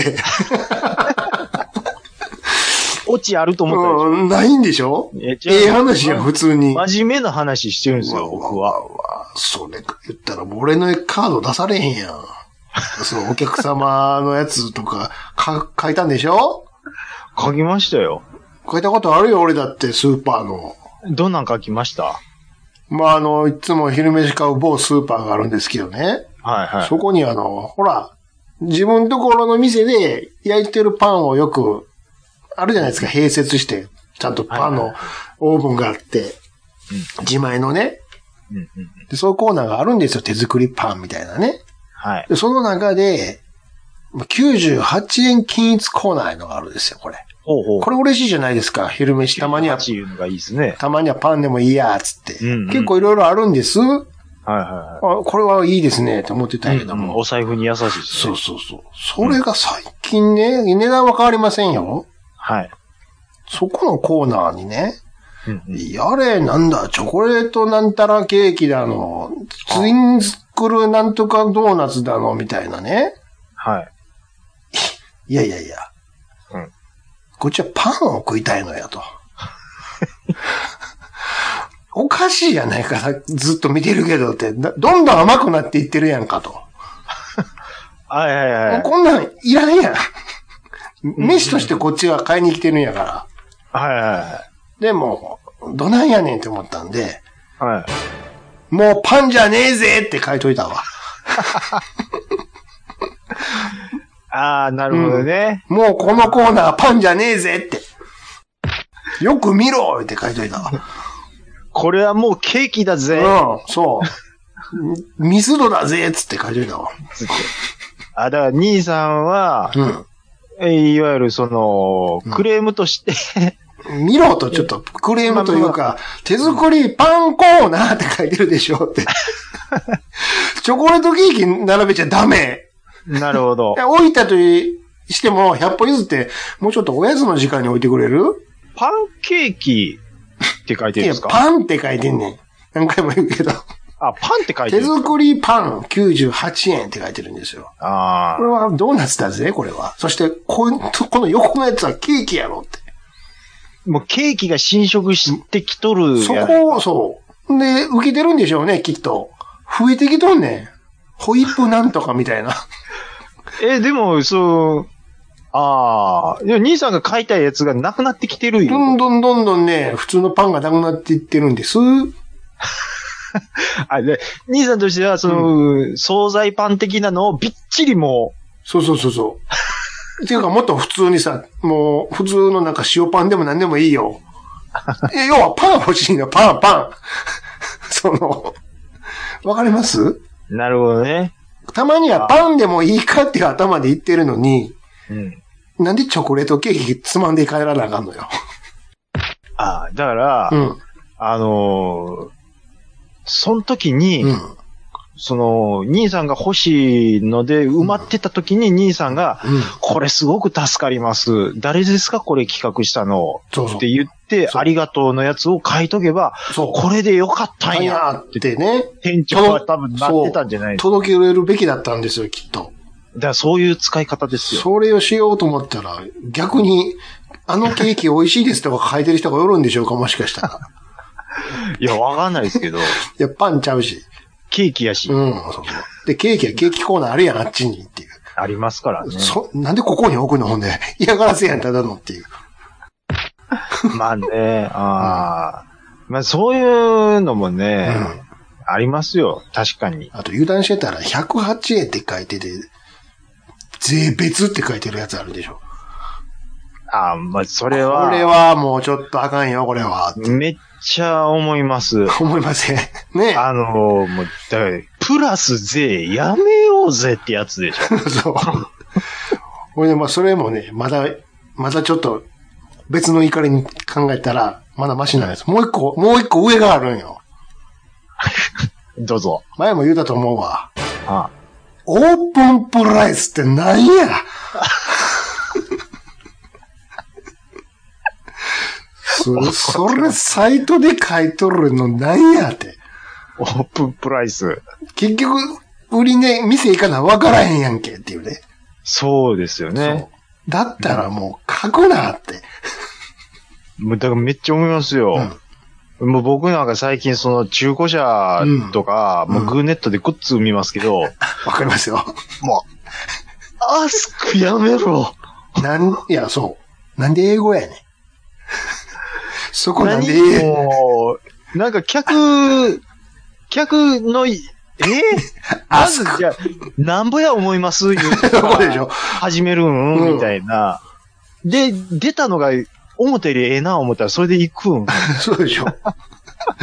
オチあると思ったでしょ、 うん、ないんでしょええ話や、普通に。 真面目な話してるんですよ、僕は。 それ言ったら、俺のカード出されへんやん。そう、お客様のやつとか、か、書いたんでしょ書きましたよ。 書いたことあるよ、俺だって、スーパーの。 どんなん書きました？ まあ、あの、いつも昼飯買う某スーパーがあるんですけどね。はいはい。そこにあの、ほら、自分ところの店で焼いてるパンをよく、あるじゃないですか、併設して、ちゃんとパンのオーブンがあって、 自前のね。 うんうん、 で、そういうコーナーがあるんですよ。手作りパンみたいなね。 はい。 で、その中で、きゅうじゅうはちえん均一コーナーいうのがあるんですよ、これ。 ほうほう。 これ嬉しいじゃないですか。昼飯たまには。 きゅうじゅうはちいうのがいいですね。 たまにはパンでもいいや、つって。 うんうん、 結構いろいろあるんです。はいはいはい。 あ、これはいいですね、と思ってたけども、うんうん。 お財布に優しいですね。 そうそうそう。それが最近ね、値段は変わりませんよ。 はい。 そこのコーナーにね、 うんうん、 やれ、なんだ、チョコレートなんたらケーキだの、ツインスクルなんとかドーナツだの、みたいなね。 はい。 いやいやいや。うん。こっちはパンを食いたいのやと。おかしいやないか、ずっと見てるけどって、どんどん甘くなっていってるやんかと。 はいはいはい。 こんなんいらんやん。飯としてこっちは買いに来てるんやから。 はいはいはい。 でも、どないやねんって思ったんで、 はい。 もうパンじゃねえぜって書いといたわ。 ああ、なるほどね、 うん。もうこのコーナーパンじゃねえぜって。よく見ろって書いといたわ。 これはもうケーキだぜ。 うん、そう。ミスドだぜっつって書いといたわ。 あ、だから兄さんは、うん、いわゆるその、クレームとして、 うん、見ろとちょっとクレームというか、手作りパンコーナーって書いてるでしょって。チョコレートケーキ並べちゃダメ。 なるほど。 置いたとしても、ひゃっぽ譲って、もうちょっとおやつの時間に置いてくれる？ パンケーキって書いてるんですか？ いや、パンって書いてんねん。何回も言うけど。 あ、パンって書いてる。 手作りパンきゅうじゅうはちえんって書いてるんですよ。ああ。これはドーナツだぜ、これは。そして、この横のやつはケーキやろって。 もうケーキが侵食してきとるやそこを、そう。で、受けてるんでしょうね、きっと。増えてきとんねん。ホイップなんとかみたいな。 え、でも、そう、ああ、いや、兄さんが買いたいやつがなくなってきてるよ。 どんどんどんどんね、普通のパンがなくなっていってるんです。 あ、で、兄さんとしては、その、うん、惣菜パン的なのをびっちりもう。そうそうそうそう。っていうか、もっと普通にさ、もう、普通のなんか塩パンでも何でもいいよ。え、要はパン欲しいの、パン、パン。その、わかります？ なるほどね。 たまにはパンでもいいかっていう頭で言ってるのに、うん、なんでチョコレートケーキつまんで帰らなあかんのよ。 ああ、だから、うん、あのー、その時に、うん、その、兄さんが欲しいので埋まってた時に兄さんが、うん、これすごく助かります。誰ですかこれ企画したの。そうそうって言って、ありがとうのやつを書いとけば、これでよかったんやってね。店長は多分なってたんじゃないですか。 届けれるべきだったんですよ、きっと。 だからそういう使い方ですよ。 それをしようと思ったら、逆に、あのケーキ美味しいですとか書いてる人がおるんでしょうか、もしかしたら。 いや、わかんないですけど。いや、パンちゃうし。 ケーキやし。 うん、そうそう。で、ケーキはケーキコーナーあるやん、あっちにっていう。 ありますからね。 そ、なんでここに置くのほんで。嫌がらせやん、ただのっていう。 まあね、ああ、うん。まあそういうのもね、うん、ありますよ、確かに。 あと油断してたらひゃくはちえんって書いてて、税別って書いてるやつあるでしょ。 ああ、まあそれは。 これはもうちょっとあかんよ、これは。 めっちゃ思います。 思いません。ね。 あの、もう、だから、プラス税やめようぜってやつでしょ。 そう。これでまあそれもね、まだ、まだちょっと別の怒りに考えたら、まだマシなんです。もう一個、もう一個上があるんよ。 どうぞ。 前も言うたと思うわ。 ああ、 オープンプライスって何やそ, それサイトで書いとるの何やって。 オープンプライス。 結局、売りね、店行かな分からへんやんけっていうね。 そうですよね。 だったらもう書くなって。 もうだからめっちゃ思いますよ。うん、もう僕なんか最近その中古車とか、うん、もうグーネットでグッズ見ますけど。わ、 うん、かりますよ。 もう、アスクやめろ。 なん、いや、そう。なんで英語やねん。そこなんでもう、なんか客、客の、えー、まずじゃあ、なんぼや思います言うそうでしょ。 始めるん、うん、みたいな。で、出たのが、思ったよりええな思ったらそれで行くん。 そうでしょ。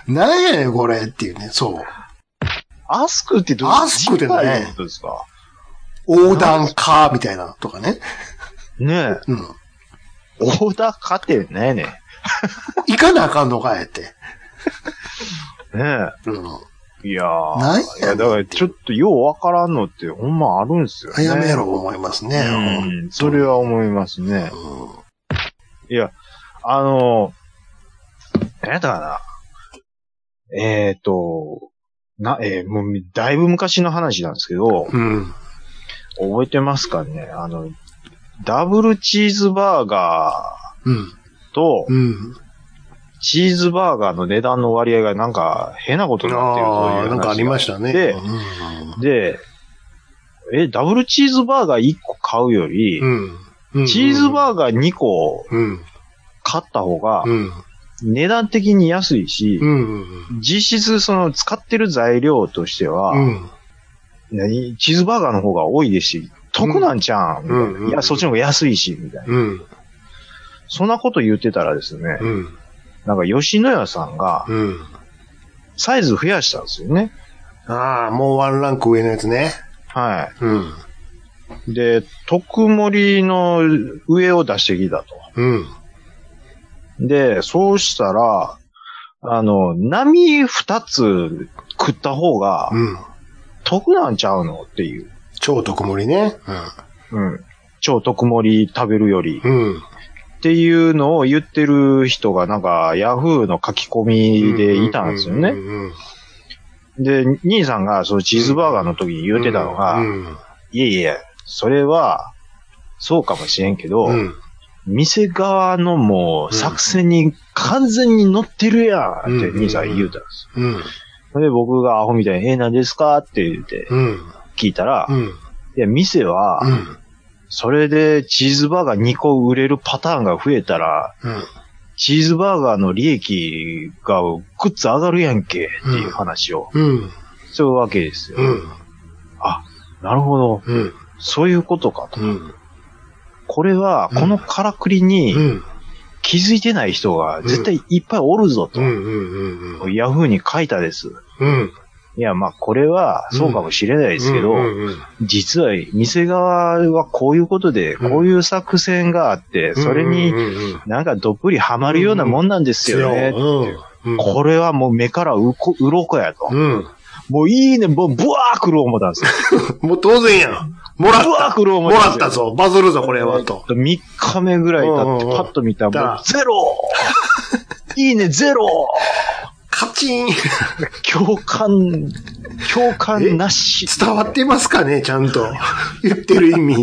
なんやねん、これっていうね、そう。 アスクってどういうアスクってねことですか？ 横断化みたいなとかね。 ねえ。 うん。 横断化ってねえね行かなあかんのかやって。 え。ねうん。 え。いやー。 なんやねんいや、だからちょっとようわからんのってほんまあるんすよね。 やめろ思いますね。 うん。それは思いますね。 うん。 いや、あの、何やったかな。えっと、な、えーもう、だいぶ昔の話なんですけど、 うん。 覚えてますかね？あの、ダブルチーズバーガうん。 ーと、 うん。 チーズバーガーの値段の割合がなんか変なことになってるというああ、 話がなんかありましたね。 で、 うん。 で、え、ダブルチーズバーガーいっこ買うより、 うん。 チーズバーガーにこうん。 買った方が、 うん。 値段的に安いし、 うん。 実質その使ってる材料としては、 うん。 何チーズバーガーの方が多いですし、得なんちゃうん、みたいな、 うんいや、そっちの方が安いし、みたいな。 うん。 そんなこと言ってたらですね、 うん。 なんか吉野家さんがうん。 サイズ増やしたんですよね。 ああ、もうワンランク上のやつね。 はうん。 い。で、特盛りの上を出してきたと。 うん。 で、そうしたら、あの、波二つ食った方がうん。 得なんちゃうのっていう。 超特盛りね。 うん。超特盛り食べるより。 うん。うん。 っていうのを言ってる人がなんかヤフーの書き込みでいたんですよね。で、兄さんがそのチーズバーガーの時に言ってたのが、 うん。 いえいえ、それはそうかもしれんけど、 うん。 店側のもう作戦に完全に乗ってるやんって兄さん言うたんですよ。 うん。 で、僕がアホみたいに、えー、何ですかって言って聞いたら、 うん。 いや、店は、 うん。 それでチーズバーガーにこ売れるパターンが増えたら、 うん。 チーズバーガーの利益がグッズ上がるやんけっていう話を、 うん。 そういうわけですよ。 うん。 あ、なるほど。 うん。 そういうことかと。 うん。 これは、このからくりに気づいてない人が絶対いっぱいおるぞと。 うん。うん。うん。 ヤフーに書いたです。 うん。 いや、まあ、これはそうかもしれないですけど、実は店側はこういうことで、こういう作戦があって、それになんかどっぷりハマるようなもんなんですよね。これはもう目からうこ、鱗やと。もういいね、もうブワー来る思ったんですよ。 もう当然やん。もらった。 ブワー来る思もらったぞ。バズるぞ、これは、と。 みっかめぐらい経ってパッと見たら、もうゼロいいね、ゼロカチン共感、共感なし。 伝わってますかね、ちゃんと。言ってる意味って。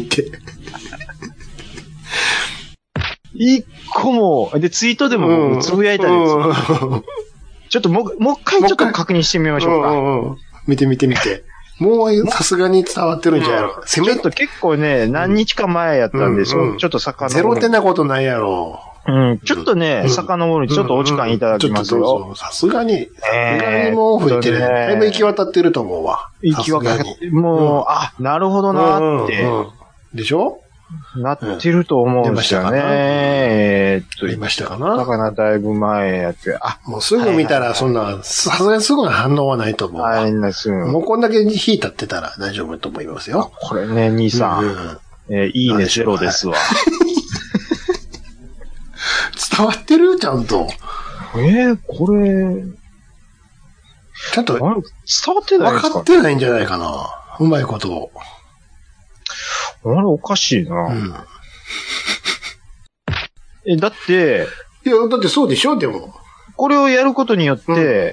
一個も、で、ツイートでも僕つぶやいたんですよ。ちょっともう、もう一回ちょっと確認してみましょうか。 うんうん、見て見て見て。もうさすがに伝わってるんじゃやろ。 ちょっと結構ね、何日か前やったんで、うんうん、ちょっと遡る。 ゼロってなことないやろ。 うん、ちょっとね、遡るちょっとお時間いただきますよ。 さすがに、さすがにもう吹いてる。だいぶ行き渡ってると思うわ。 行き渡って、もう、あ、なるほどなって。 でしょなってると思うんですよね。えっと、 言いましたかな。 だからだいぶ前やって。あ、 もうすぐ見たらそんな、さすがにすぐの反応はないと思うわ。 はい、なすぐ。 もうこんだけ火立ってたら大丈夫と思いますよ。 これね、兄さん。え、いいね、ゼロですわ。 伝わってるちゃんと。 えー、これ、 ちゃんと、伝わってないですか？ 分かってないんじゃないかな。うまいことを。 あれ、おかしいな。うん、え、だって、 いや、だってそうでしょでも。 これをやることによって、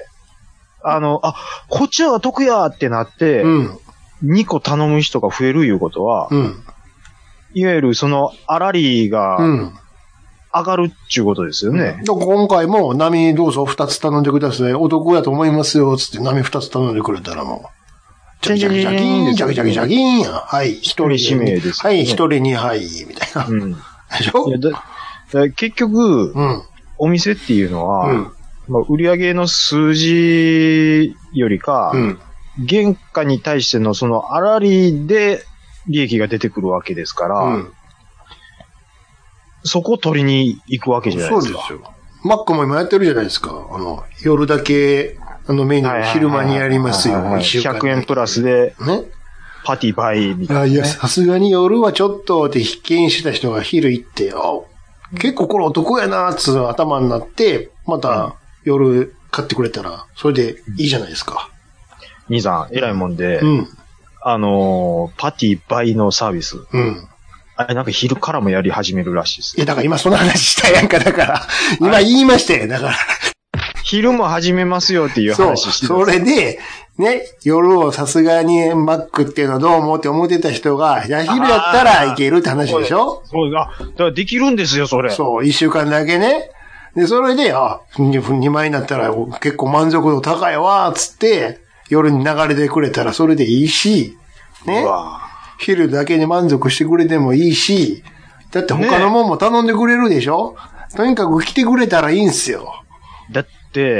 うん、あの、あ、こっちは得やってなって、うん、にこ頼む人が増えるいうことは、うん、いわゆるその、あらりが、うん上がるっていうことですよね。 うん、今回も波どうぞふたつ頼んでください。お得やと思いますよ。つって波ふたつ頼んでくれたらもう。ジャキジャキジャキーン、ジャキジャキジャキーンや。はい。一人指名です、ね。はい、一人にはい、みたいな。うん。でしょ？いやだだ結局、うん、お店っていうのは、うんまあ、売上の数字よりか、うん、原価に対してのその粗利で利益が出てくるわけですから、うんそこを取りに行くわけじゃないですか。 そうですよ。 マックも今やってるじゃないですか。あの、夜だけ、あのメニュー昼間にやりますよ。 ひゃくえんプラスで、 ね。 パティ倍みたいな、ね。 あいや、さすがに夜はちょっとって必見した人が昼行って、あ、結構これお得やなーつう頭になって、また夜買ってくれたら、それでいいじゃないですか。 兄さん、偉いもんで、 うん。 あのー、パティ倍のサービス。 うん。 あれなんか昼からもやり始めるらしいです。 いや、だから今その話したやんか、だから。今言いましたよ、だから。 昼も始めますよっていう話してそう。それで、ね、夜をさすがにマックっていうのはどう思うって思ってた人が、いや、昼やったらいけるって話でしょ？ そうだ。だからできるんですよ、それ。 そう、一週間だけね。で、それで、あ、にまいになったら結構満足度高いわ、つって、夜に流れてくれたらそれでいいし、ね。昼だけで満足してくれてもいいし、だって他のもんも頼んでくれるでしょ？ね、とにかく来てくれたらいいんすよ。 だって、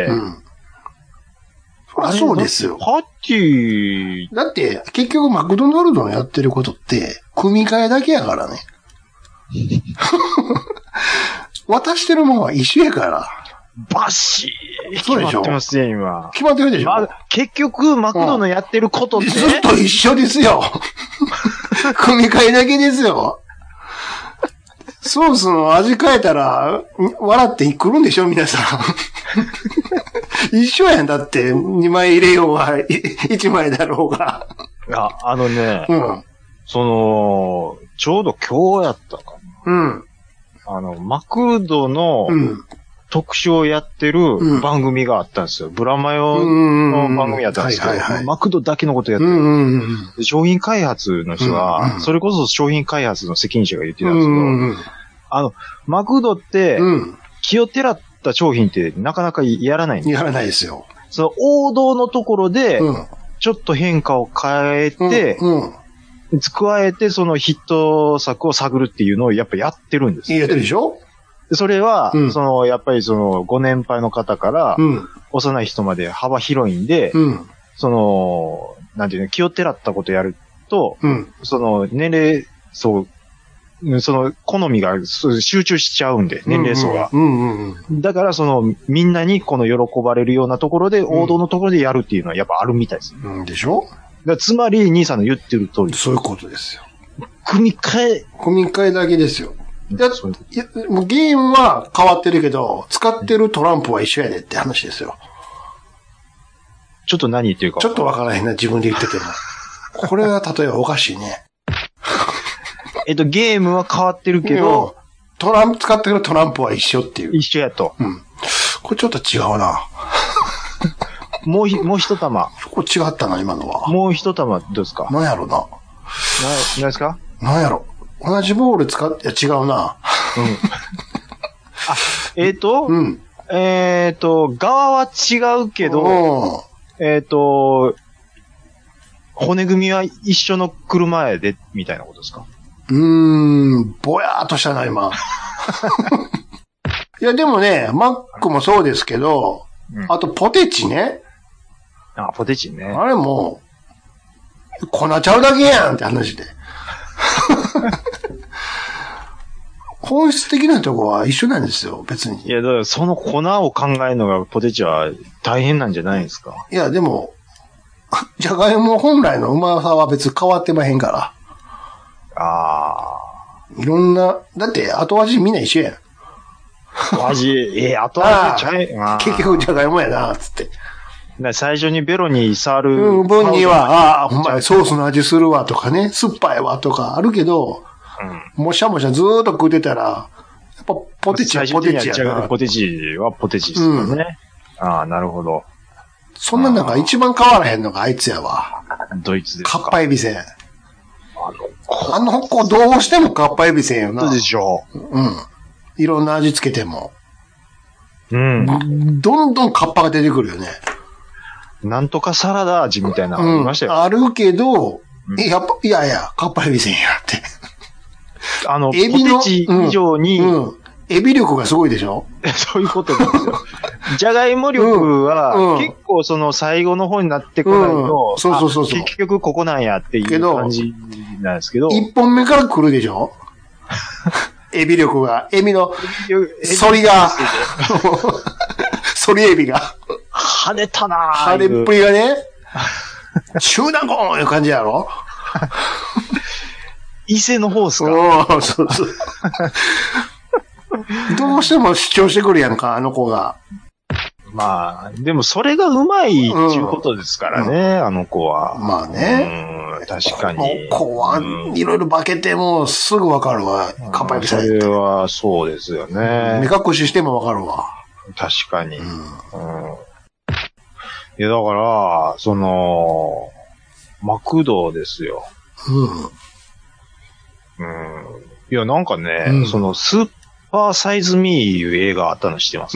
うん。 そりゃそうですよ。 パティだって、結局マクドナルドのやってることって、組み替えだけやからね。渡してるもんは一緒やから。 バシーそうでしょ。 決まってますね、今。 決まってるでしょ。まあ、 結局、マクドのやってることって、うん、 ずっと一緒ですよ。組み替えだけですよ。ソースの味変えたら、笑ってくるんでしょ、皆さん。一緒やん。だって、にまい入れようが、いちまいだろうが。 いや、あのね、 うん、 その、ちょうど今日やったかな。 うん。 あの、マクドの特集をやってる番組があったんですよ。うん、ブラマヨの番組やったんですけど、マクドだけのことやってる、 うんうんうん。 商品開発の人が、うんうん、それこそ商品開発の責任者が言ってたんですけど、うんうん、あの、マクドって、気をてらった商品ってなかなかやらないんですよ。 やらないですよ。 その王道のところで、ちょっと変化を変えて、うんうん加えて、そのヒット作を探るっていうのをやっぱやってるんですよ。 やってるでしょ？ それは、うん、その、やっぱりその、ご年配の方から、うん、幼い人まで幅広いんで、うん、その、なんていうの、気をてらったことやると、うん、その、年齢層、その、好みが集中しちゃうんで、年齢層が。だから、その、みんなにこの喜ばれるようなところで、王道のところでやるっていうのはやっぱあるみたいです。 うん、でしょ？ だつまり、兄さんの言ってる通り。 そういうことですよ。 組み替え。 組み替えだけですよ。だいやもうゲームは変わってるけど、使ってるトランプは一緒やでって話ですよ。 ちょっと何言ってるか。 ちょっとわからへんな、自分で言ってても。これは例えばおかしいね。 えっと、ゲームは変わってるけど、 トランプ、使ってるトランプは一緒っていう。 一緒やと。 うん。これちょっと違うな。 もうひ、もう一玉。 これ違ったな、今のは。 もう一玉、どうですか？ 何やろな。な、 何ですか？ 何やろ。同じボール使って、いや違うな。うん。あ、 えっ、ー、と、 うん。 えっ、ー、と、側は違うけど、えっ、ー、と、骨組みは一緒の車やで、みたいなことですか？ うーん、ぼやーっとしたな、今。いや、でもね、マックもそうですけど、うん、あとポテチね。 あ、ポテチね。 あれも、粉ちゃうだけやんって話で。本質的なとこは一緒なんですよ、別に。 いや、だからその粉を考えるのがポテチは大変なんじゃないですか？ いや、でも、じゃがいも本来のうまさは別に変わってまへんから。 ああ。 いろんな、だって後味みんな一緒やん。 後味、えー、後味ちゃい、 結局じゃがいもやな、つって。 最初にベロに触る。 うん、分には、ああ、ほんまにソースの味するわとかね、酸っぱいわとかあるけど、うん、もしゃもしゃずーっと食ってたら、やっぱポテチはポテチやな。 ポテチはポテチですよね。うん、ああ、なるほど。 そんな中一番変わらへんのがあいつやわ。 ドイツですか？ かっぱえびせん。あの、あの子どうしてもかっぱえびせんよな。 そうでしょう。 うん。いろんな味付けても。 うん。 どんどんカッパが出てくるよね。 なんとかサラダ味みたいなのありましたよ。 うん、あるけど、うん、やっぱ、いやいや、かっぱえびせんやって。 あの、エビのポテチ以上に、 うんうん、エビ力がすごいでしょ？ そういうことなんですよ。じゃがいも力は、うん、結構その最後の方になってこないと、 うん、そうそうそうそう。 結局ここなんやっていう感じなんですけど。 一本目から来るでしょ？ エビ力が、エビの、反りが、反りエビが。 跳ねたなぁ。跳ねっぷりがね、中南ゴーンいう感じやろ伊勢の方っすか？ うん、そうそう。どうしても主張してくるやんか、あの子が。 まあ、でもそれがうまいっていうことですからね、うん、あの子は。 まあね。 うん、確かに。この子はいろいろ化けてもすぐわかるわ。カッパエビさん。 それはそうですよね。 目隠ししてもわかるわ。 確かに。うん。うん、いや、だから、その、マクドですよ。うん。うん。いや、なんかね、うん、その、スーパーサイズミーいう映画あったの知ってます？ うん。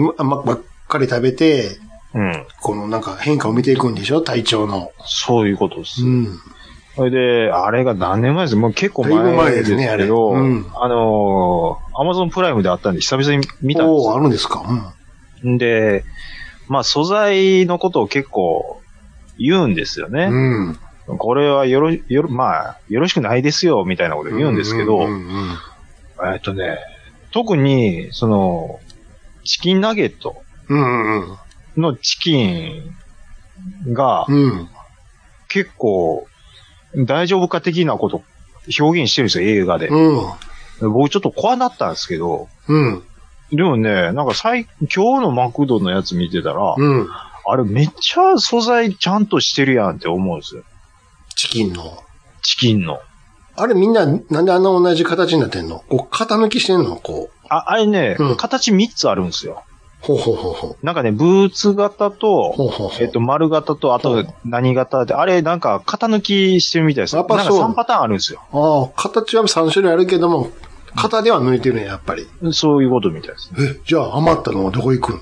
ま、ばっかり食べて、 うん。 このなんか変化を見ていくんでしょ？体調の。 そういうことです。 うん。 それで、あれが何年前です？もう結構前ですけど、あ, ね、うん、あのー、アマゾンプライムであったんで久々に見たんですよ。 おー、あるんですか？ うん。で、まあ素材のことを結構言うんですよね。 うん。 これはよろ、よろ、まあ、よろしくないですよ、みたいなこと言うんですけど、 うんうんうんうん、 えっとね、特に、その、チキンナゲットのチキンが、結構、大丈夫か的なこと表現してるんですよ、映画で。 うん、 僕ちょっと怖なったんですけど、 うん、 でもね、なんか最、今日のマクドのやつ見てたら、 うん、 あれめっちゃ素材ちゃんとしてるやんって思うんですよ。 チキンの。 チキンの。 あれみんな、なんであんな同じ形になってんの？こう、型抜きしてんの？こう。 あ、あれね、うん、形みっつあるんですよ。 ほうほうほうほう。 なんかね、ブーツ型と、 ほうほうほうえっと、丸型と、あと、何型で、あれなんか型抜きしてるみたいですよ。やっぱそう。なんかさんパターンあるんですよ。 ああ、形はさん種類あるけども、型では抜いてるね、やっぱり。 そういうことみたいですね。 え、じゃあ余ったのはどこ行くん？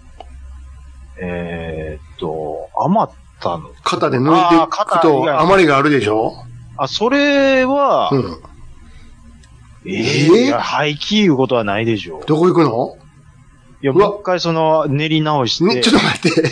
えー、っと、余ったの。 型で抜いていくと余りがあるでしょ？ あ、それは、 うん、 えー、えー、廃棄いうことはないでしょう。 どこ行くの？ いや、もう一回その、練り直して。 ね、ちょっと待って。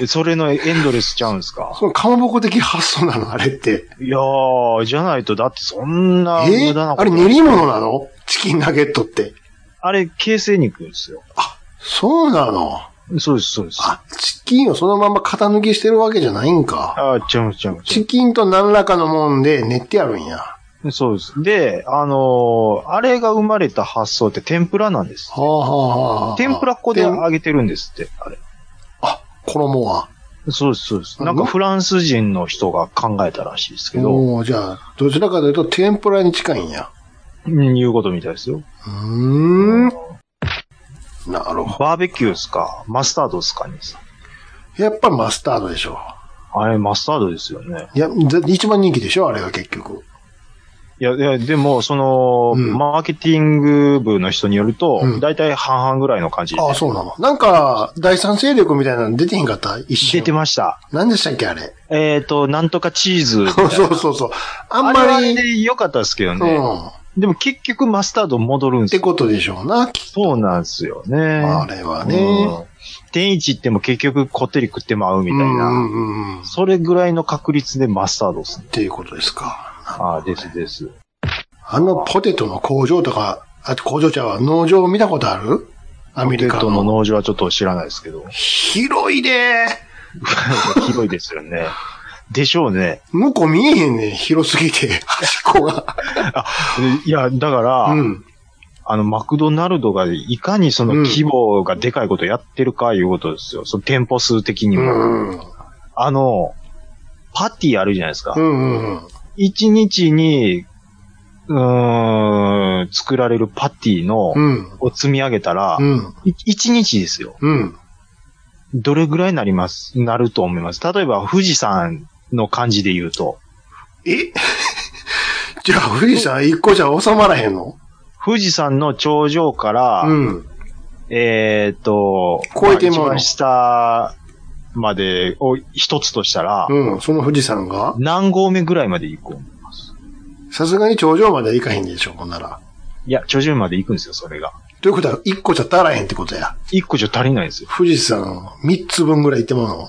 それのエンドレスちゃうんですか？ その、かまぼこ的発想なのあれって。 いやー、じゃないと、だってそんな無駄なこと。 えー、あれ練り物なの？チキンナゲットって。 あれ、形成肉ですよ。 あ、そうなの？ そうです、そうです。 あ、チキンをそのまま型抜きしてるわけじゃないんか。 あ、ちゃうちゃう。 チキンと何らかのもんで練ってあるんや。 そうです。で、あのー、あれが生まれた発想って天ぷらなんです。 はあはあはあ、 天ぷら粉で揚げてるんですって、あれ。 あ、衣は。 そうです、そうです。なんかフランス人の人が考えたらしいですけど。 おー、じゃあ、どちらかというと天ぷらに近いんや。 うん、いうことみたいですよ。 うーん。なるほど。 バーベキューですか？マスタードですかね？ やっぱりマスタードでしょ。 あれ、マスタードですよね。 いや、一番人気でしょあれが結局。 いや、いや、でも、その、うん、マーケティング部の人によると、うん、だいたい半々ぐらいの感じで。 ああ、そうなの。なんか、第三勢力みたいなの出てへんかった？一瞬。 出てました。 何でしたっけあれ。 えっ、ー、と、なんとかチーズ。 そうそうそう。あんまり。 あれはあれで良かったですけどね。うん。でも結局マスタード戻るんですよ。 ってことでしょうな。 そうなんですよね。 あれはね。うん、 天一行っても結局こってり食ってまうみたいな。 うんうんうん、 それぐらいの確率でマスタードですね。 っていうことですか。 ああ、ですです。 あのポテトの工場とか、あと工場茶は農場見たことある？アメリカの。 ポテトの農場はちょっと知らないですけど。 広いでー。広いですよね。でしょうね。 向こう見えへんねん。広すぎて、端っこが。 あ、いや、だから、うん、あの、マクドナルドがいかにその規模がでかいことやってるかいうことですよ。うん、その店舗数的にも。 うん、 あの、パティあるじゃないですか。 うんうんうん、 一日に、うーん、作られるパティの、うん、を積み上げたら、 うん、 一日ですよ。 うん、 どれぐらいになります、なると思います。例えば富士山の感じで言うと。 えじゃあ富士山一個じゃ収まらへんの？ 富士山の頂上から、 うん、 えっと、 超えても、 まあ、一番下までを一つとしたら、 うん、その富士山が何合目ぐらいまで行く？ さすがに頂上まで行かへんでしょ、ほんなら。 いや、頂上まで行くんですよ、それが。 ということは、一個じゃ足らへんってことや。 一個じゃ足りないんですよ。 富士山、三つ分ぐらい行ってもらうの。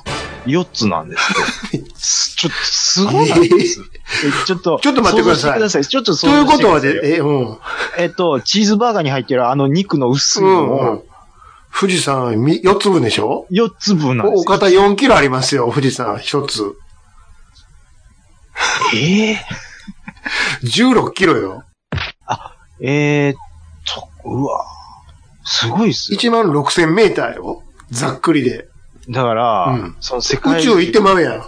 よっつなんですけど。ちょっと、すごいなんです。ちょっと、 ちょっと待ってください。 ください。ちょっとそういうことはで、え、うん。 えっと、チーズバーガーに入ってるあの肉の薄いのを、うんうん、 富士山よっつぶんでしょ ? よっ つぶんなんですよ。 お方よんキロありますよ、富士山ひとつ。 ええー、じゅうろっキロよ。 あ、えー、っと、うわ、すごいっすよ。 いちまんろくせんメーターよ。ざっくりで。 だから、うん、その世界宇宙行ってまうやん。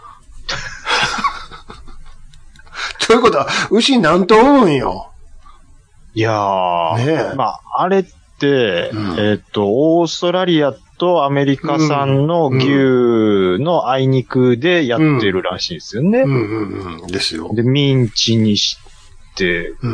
ということは、牛何頭おるんよ。 いやー、ねえ、まあ、あれって、うん、えー、っと、オーストラリアとアメリカ産の牛の合い肉でやってるらしいですよね。 うんうんうん、ですよ。 で、ミンチにして、うん、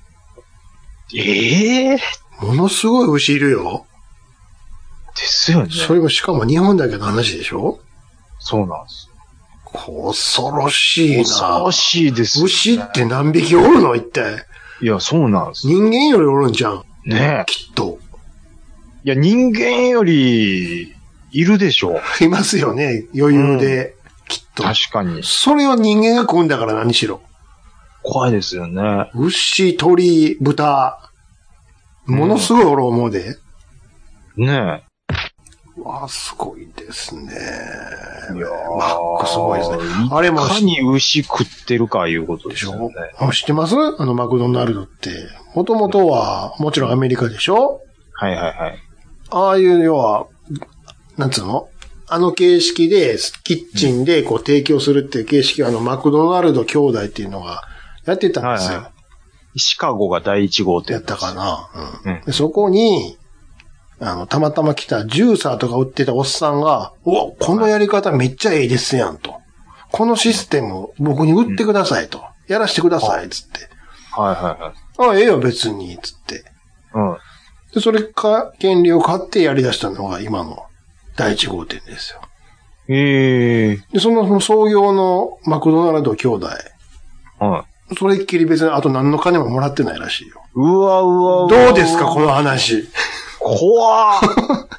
ええー、ものすごい牛いるよ。 ですよね。 それもしかも日本だけの話でしょ？ そうなんです。 恐ろしいな。 恐ろしいですよね。 牛って何匹おるの一体。 いや、そうなんです。 人間よりおるんじゃん。 ねえ。 きっと。 いや、人間より、いるでしょ。 いますよね。余裕で、うん、きっと。 確かに。 それを人間が食うんだから何しろ。 怖いですよね。 牛、鳥、豚。ものすごいおる思うで。 うん、ねえ。 わあ、すごいですね。いやー、 マックすごいですね。あれも。 いかに牛食ってるかいうことでしょうね。 知ってます？あのマクドナルドって。もともとは、もちろんアメリカでしょ？ はいはいはい。 ああいう要は、なんつうの？あの形式で、キッチンでこう提供するっていう形式は、あのマクドナルド兄弟っていうのがやってたんですよ。はいはい、 シカゴが第一号店やったかな。うん。うん、でそこに、あの、たまたま来たジューサーとか売ってたおっさんが、お、このやり方めっちゃええですやんと。このシステム僕に売ってくださいと。うん、やらしてください、つって。 はいはいはい。 あ、ええよ別に、つって。 うん。 で、それか、権利を買ってやり出したのが今の第一号店ですよ。 へえ。 で、その、その創業のマクドナルド兄弟。 はい。 それっきり別にあと何の金ももらってないらしいよ。 うわうわうわ。 どうですか、この話。 怖ー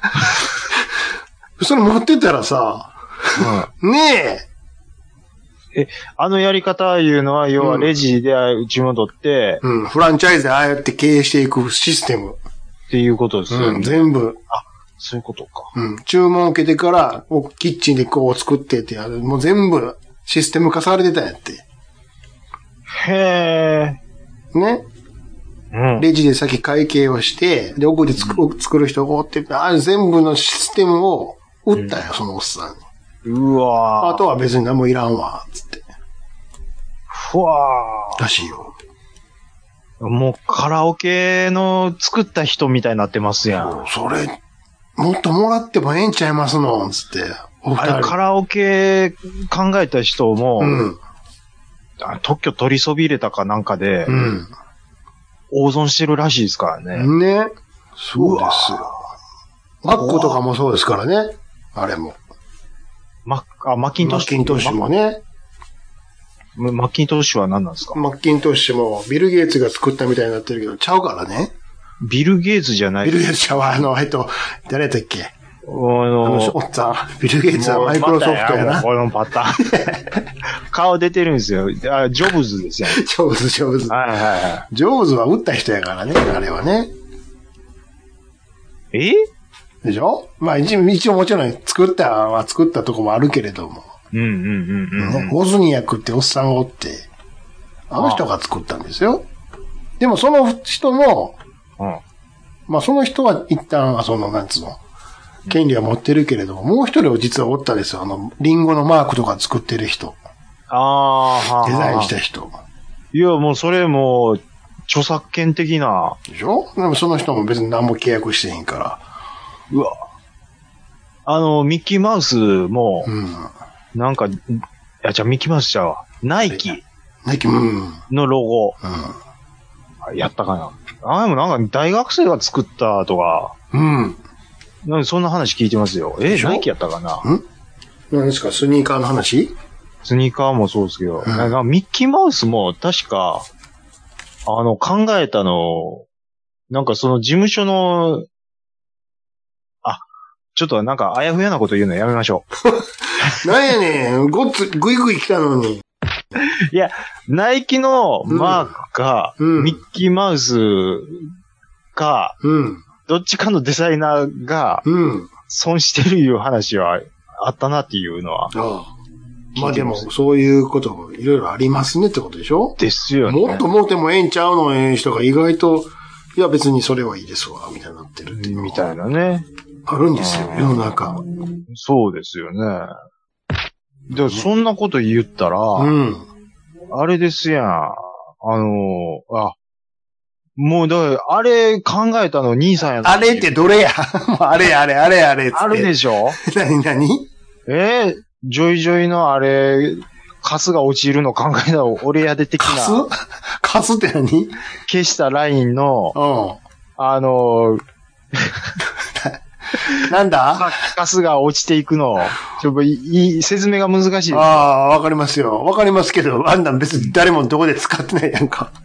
それ持ってたらさ、うん、ねえ。え、あのやり方いうのは、要はレジで注文取って、 うん、うん、フランチャイズでああやって経営していくシステム。 っていうことですよね。 うん、全部。 あ、そういうことか。 うん、注文を受けてから、キッチンでこう作ってって、もう全部システム化されてたんやって。 へー。ね。うん、レジで先会計をして、で、奥で作る、うん、作る人がおって、あ全部のシステムを売ったよ、うん、そのおっさんに。 うわー。あとは別に何もいらんわ、つって。 ふわー。 らしいよ。 もうカラオケの作った人みたいになってますやん。 それ、もっともらってもええんちゃいますのつって。 お二人。あれカラオケ考えた人も、うん、特許取りそびれたかなんかで、うん大損してるらしいですからね。 ね。そうですよ。マックとかもそうですからね。あれも。 マッあ、マッキントッシュ。 マッキントッシュもね。 マッキントッシュは何なんですか？ マッキントッシュもビル・ゲイツが作ったみたいになってるけど、ちゃうからね。 ビル・ゲイツじゃない。 ビル・ゲイツちゃうわ。あの、えっと、誰だっけ？ あの、 あのおっさん。ビル・ゲイツはマイクロソフトやな。 このパターン。顔出てるんですよ。あ、ジョブズですよ。 ジョブズ、ジョブズ。 はいはいはい。 ジョブズは打った人やからね、あれはね。 えでしょ？まあ一応、一応もちろん作ったは作ったとこもあるけれども。 うんうんうんうん、 ね。ウォズニヤクっておっさんがおって、あの人が作ったんですよ。でもその人も、うん、まあその人は一旦、その、なんつうの、権利は持ってるけれども、もう一人は実はおったですよ。あの、リンゴのマークとか作ってる人。 ああ、 デザインした人。 いや、もうそれも、著作権的な。 でしょ？でもその人も別に何も契約してへんから。 うわ。あの、ミッキーマウスも、うん、なんか、いや、じゃあミッキーマウスちゃうわ。ナイキ。 ナイキ、うん。 のロゴ。 うん。 やったかな。あれもなんか大学生が作ったとか。 うん。 なんかそんな話聞いてますよ。え、ナイキやったかな。 ん何ですか、スニーカーの話？ スニーカーもそうですけど、うん、なんかミッキーマウスも確か、あの、考えたの、なんかその事務所の、あ、ちょっとなんかあやふやなこと言うのやめましょう。 なんやねん、ごっつ、ぐいぐい来たのに。 いや、ナイキのマークか、 うん、 ミッキーマウスか、 うん、 どっちかのデザイナーが、損してるいう話はあったなっていうのは。 ああ、まあでも、そういうこともいろいろありますねってことでしょ？ ですよね。 もっともうてもええんちゃうのええ人が意外と、いや別にそれはいいですわ、みたいになってるっていう。 みたいなね。 あるんですよ、世の中。 そうですよね。で、そんなこと言ったら、うん、あれですやん。あの、あ、もう、だから、あれ考えたの兄さんやな。 あれってどれやあれあれあれあれって。 あるでしょなになにえー、ジョイジョイのあれ、カスが落ちるの考えたら俺やで的な。 カスカスって何？ 消したラインの、 うん、 あの、 なんだカスが落ちていくの。ちょっといい、説明が難しいです。 ああ、わかりますよ。わかりますけど、あんなん別に誰もどこで使ってないやんか。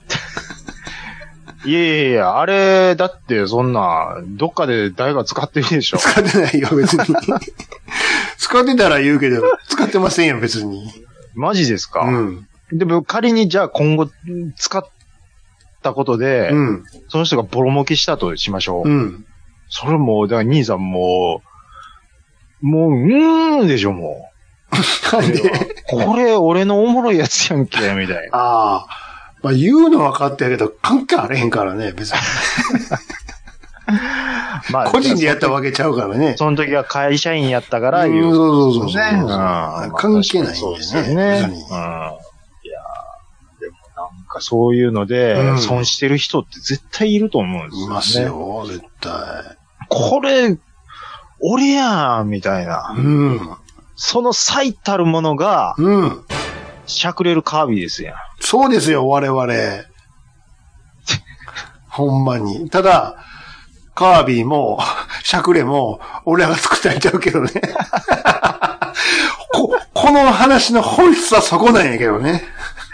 いやいやいや、あれ、だってそんな、どっかで誰が使ってるでしょ。 使ってないよ、別に。使ってたら言うけど、使ってませんよ、別に。 マジですか？ うん。 でも仮にじゃあ今後使ったことで、うん、その人がボロ儲けしたとしましょう。うん。それもう、だから兄さんもう、もう、うーんでしょ、もう。なんでこれ、俺のおもろいやつやんけ、みたいな。 ああ。まあ、言うの分かってやけど、関係あれへんからね、別に。まあ、個人でやったわけちゃうからね。 その時は会社員やったから、言う。そうそうそうそう。 ね、うん、 関係ないんでね。 ですね。うん。いや、でもなんかそういうので、損してる人って絶対いると思うんですよね。いますよ、絶対。 これ、俺やん、みたいな。うん。その最たるものが、うん。しゃくれるカービィですやん。 そうですよ、我々。ほんまに。ただ、カービィも、しゃくれも、俺らが作ったんちゃうけどね。こ、この話の本質はそこなんやけどね。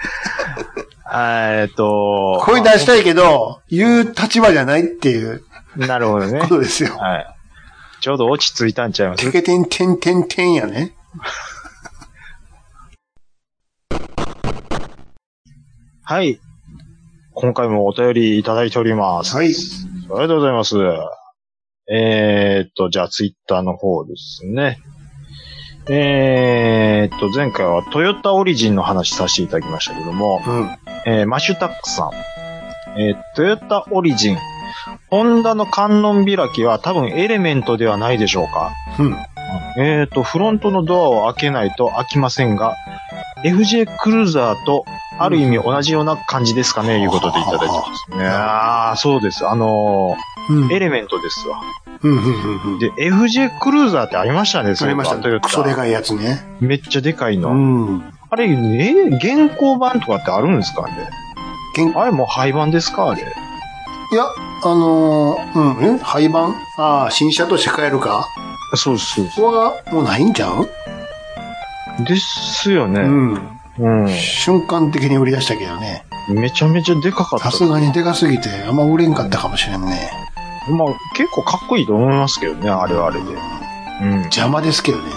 えっと。 声出したいけど、言う立場じゃないっていう。 なるほどね。 ことですよ。 はい。ちょうど落ち着いたんちゃいます？ てけてんてんてんてんやね。 はい。今回もお便りいただいております。 はい。 ありがとうございます。えーっと、じゃあツイッターの方ですね。えーっと、前回はトヨタオリジンの話させていただきましたけども、うん、えー、マシュタックさん。えー、トヨタオリジン。ホンダの観音開きは多分エレメントではないでしょうか。うん。えーと、フロントのドアを開けないと開きませんが、エフジェー クルーザーとある意味同じような感じですかね、うん、いうことでいただいてますね。ああ、そうです。あのーうん、エレメントですわ。うんうんうんうん、で、エフジェー クルーザーってありましたね、 それありましたね。クソでかいやつね。 めっちゃでかいの。うん、あれ、ね、現行版とかってあるんですかね？あれもう廃版ですかあれ？ いや、あのー、うん、廃版？ああ、新車として買えるか？ そうです、そうです。 そこはもうないんちゃう？ ですよね。うん。 うん。瞬間的に売り出したけどね。 めちゃめちゃでかかった。 さすがにでかすぎてあんま売れんかったかもしれんね。 まあ、結構かっこいいと思いますけどね、あれはあれで。 うん。邪魔ですけどね。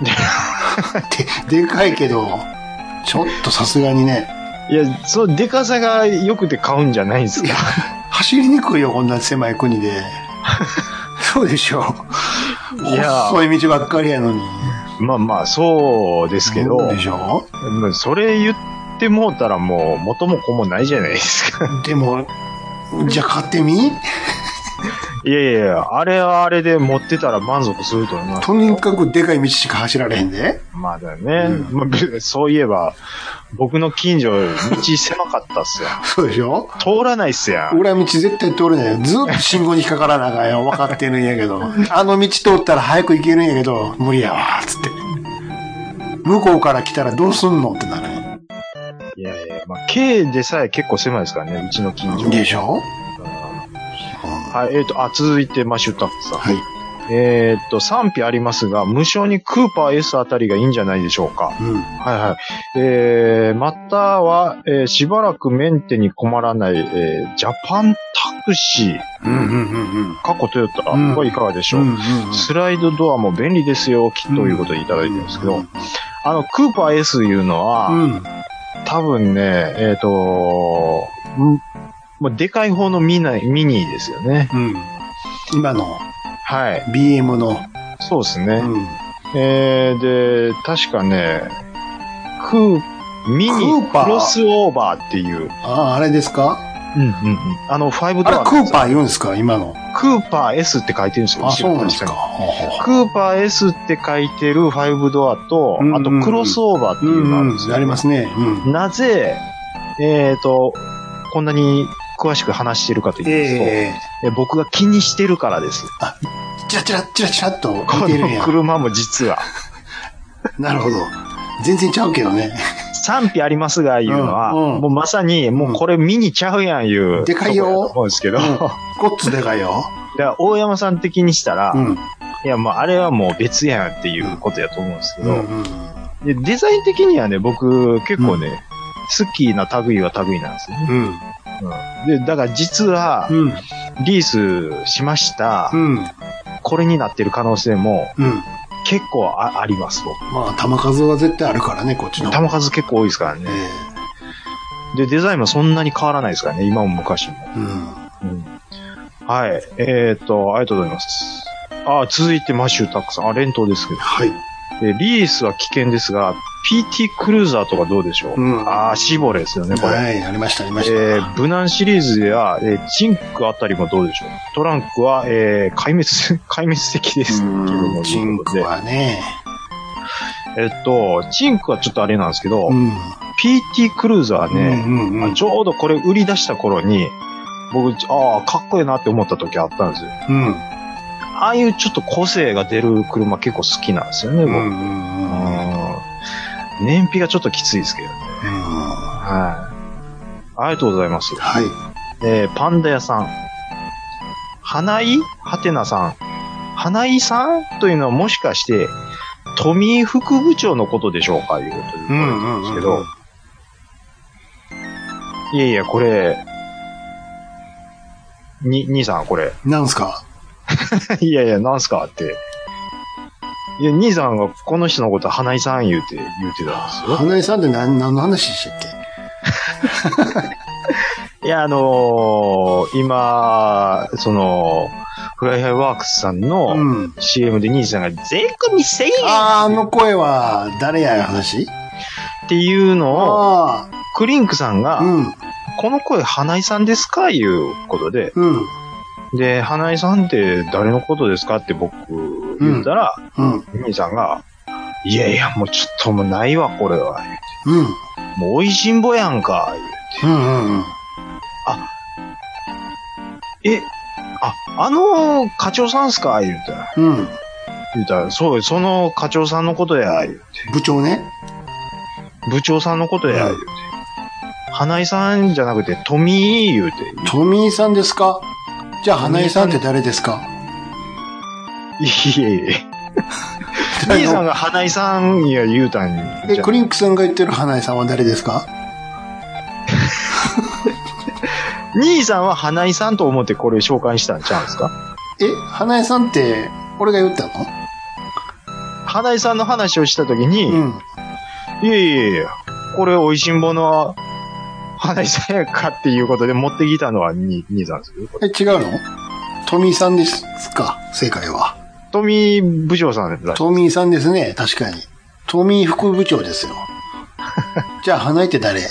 で、でかいけど、ちょっとさすがにね。 いや、そう、でかさが良くて買うんじゃないんですか。 走りにくいよ、こんな狭い国で。そうでしょ。いや、細い道ばっかりやのに。 まあまあ、そうですけど。 そうでしょ。 それ言ってもうたらもう、元も子もないじゃないですか。 でも、じゃあ買ってみ？ いやいやいや、あれはあれで持ってたら満足すると思います。 とにかくでかい道しか走られへんで。 まあだよね。うん、まあ、そういえば、僕の近所、道狭かったっすよ。 そうでしょ？ 通らないっすやん。 裏道絶対通れないよ。ずっと信号に引っかからなあかんよ。分かってるんやけど。あの道通ったら早く行けるんやけど、無理やわ、つって。向こうから来たらどうすんのってなる。 いやいや、まあ、K でさえ結構狭いですからね、うちの近所。 でしょ？ はい、えっと、あ、続いてマシュタックさん。はい。 えー、っと、賛否ありますが、無償にクーパー S あたりがいいんじゃないでしょうか。 うん。 はいはい。えー、または、えー、しばらくメンテに困らない、えー、ジャパンタクシー。 うんうんうんうん。 過去トヨタうんはいかがでしょう、 うんうんうん、 スライドドアも便利ですよ、きっということでいただいてるんですけど、うんうんうん、あの、クーパー S いうのは、うん、多分ね、えっ、ー、と、もうでかい方のミニ、ミニですよね。 うん。今の。 はい。 ビーエム の。 そうですね。うん、えー、で、確かね、クー、ミニクロスオーバーっていう。 ああ、あれですか？ うんうんうん。あの、ファイブドア。 あれ、クーパー言うんですか今の。 クーパー S って書いてるんですよ。 あ、そうなんですか。 クーパー S って書いてるファイブドアと、うんうん、あとクロスオーバーっていうのがあるんですよ。 うんうん、ありますね。 うん、なぜ、えっと、こんなに詳しく話してるかと言いますと、えー、僕が気にしてるからです。 あ、チラチラチラチラっと見てるんや。 この車も実は。 なるほど。全然ちゃうけどね。 賛否ありますが、いうのは、うんうん、もうまさに、もうこれ見にちゃうやん、いう。 でかいよ。 思うんですけど。うん、 ごっつでかいよ。 だから、大山さん的にしたら、うん、いや、もうあれはもう別やんっていうことやと思うんですけど、うんうん、でデザイン的にはね、僕結構ね、うん、好きな類は類なんですよね。うんうん、で、だから実は、うん、リースしました、うん、これになってる可能性も、うん結構 あ, あります、僕。 まあ、球数は絶対あるからね、こっちの。 球数結構多いですからね。えー、で、デザインもそんなに変わらないですからね、今も昔も。うんうん、はい。えーっと、ありがとうございます。あ、続いてマッシュタックさん。あ、連投ですけど。はい。えリースは危険ですが、ピーティー クルーザーとかどうでしょう、うん、ああ、シーボレーですよね、これ。 はい、ありました、ありました。 えー、無難シリーズでは、えー、チンクあたりもどうでしょうトランクは、えー、壊滅、壊滅的です。 うんチンクはね。 えっと、チンクはちょっとあれなんですけど、うん、ピーティー クルーザーはね、うんうんうん、ちょうどこれ売り出した頃に、僕、ああ、かっこいいなって思った時あったんですよ。うん。ああいうちょっと個性が出る車結構好きなんですよね、僕。うんうんうん、燃費がちょっときついですけどね。うん、はい。ありがとうございます。はい。えー、パンダ屋さん。花井はてなさん。花井さんというのはもしかして、富井副部長のことでしょうかいうことで言われてるんですけど。うんうんうん、いやいや、これ、に、兄さん、これ。 なんすかいやいや、なんすかって。いや、兄さんがこの人のこと花井さん言うて、言うてたんですよ。 花井さんって何、何の話でしたっけいや、あのー、今、その、フライハイワークスさんの シーエム で兄さんが税込みせんえん、うん、 あー、あの声は誰や話っていうのを、クリンクさんが、うん、この声花井さんですかいうことで、うんで、花井さんって誰のことですかって僕言ったら、うん。うん、兄さんが、いやいや、もうちょっともうないわ、これは。言うてうん。もう美味しんぼやんか、言うて。うんうんうん。あ、え、あ、あの課長さんっすか言うたら。うん。言うたら、そう、その課長さんのことや、言うて。 部長ね。 部長さんのことや、言うて。うん、花井さんじゃなくて、富井言うて。 富井さんですかじゃあ、花井さんって誰ですかいえいえ。兄さんが花井さんや言うたんに。 え、クリンクさんが言ってる花井さんは誰ですか兄さんは花井さんと思ってこれ紹介したんちゃうんですかえ、花井さんって、俺が言ったの花井さんの話をしたときに、うん、いやいやいや、これ美味しんぼの花井さんやかっていうことで持ってきたのは兄さんですよ。 え、違うの富井さんですか正解は。 富井部長さんです。 富井さんですね。確かに。富井副部長ですよ。じゃあ、花井って誰い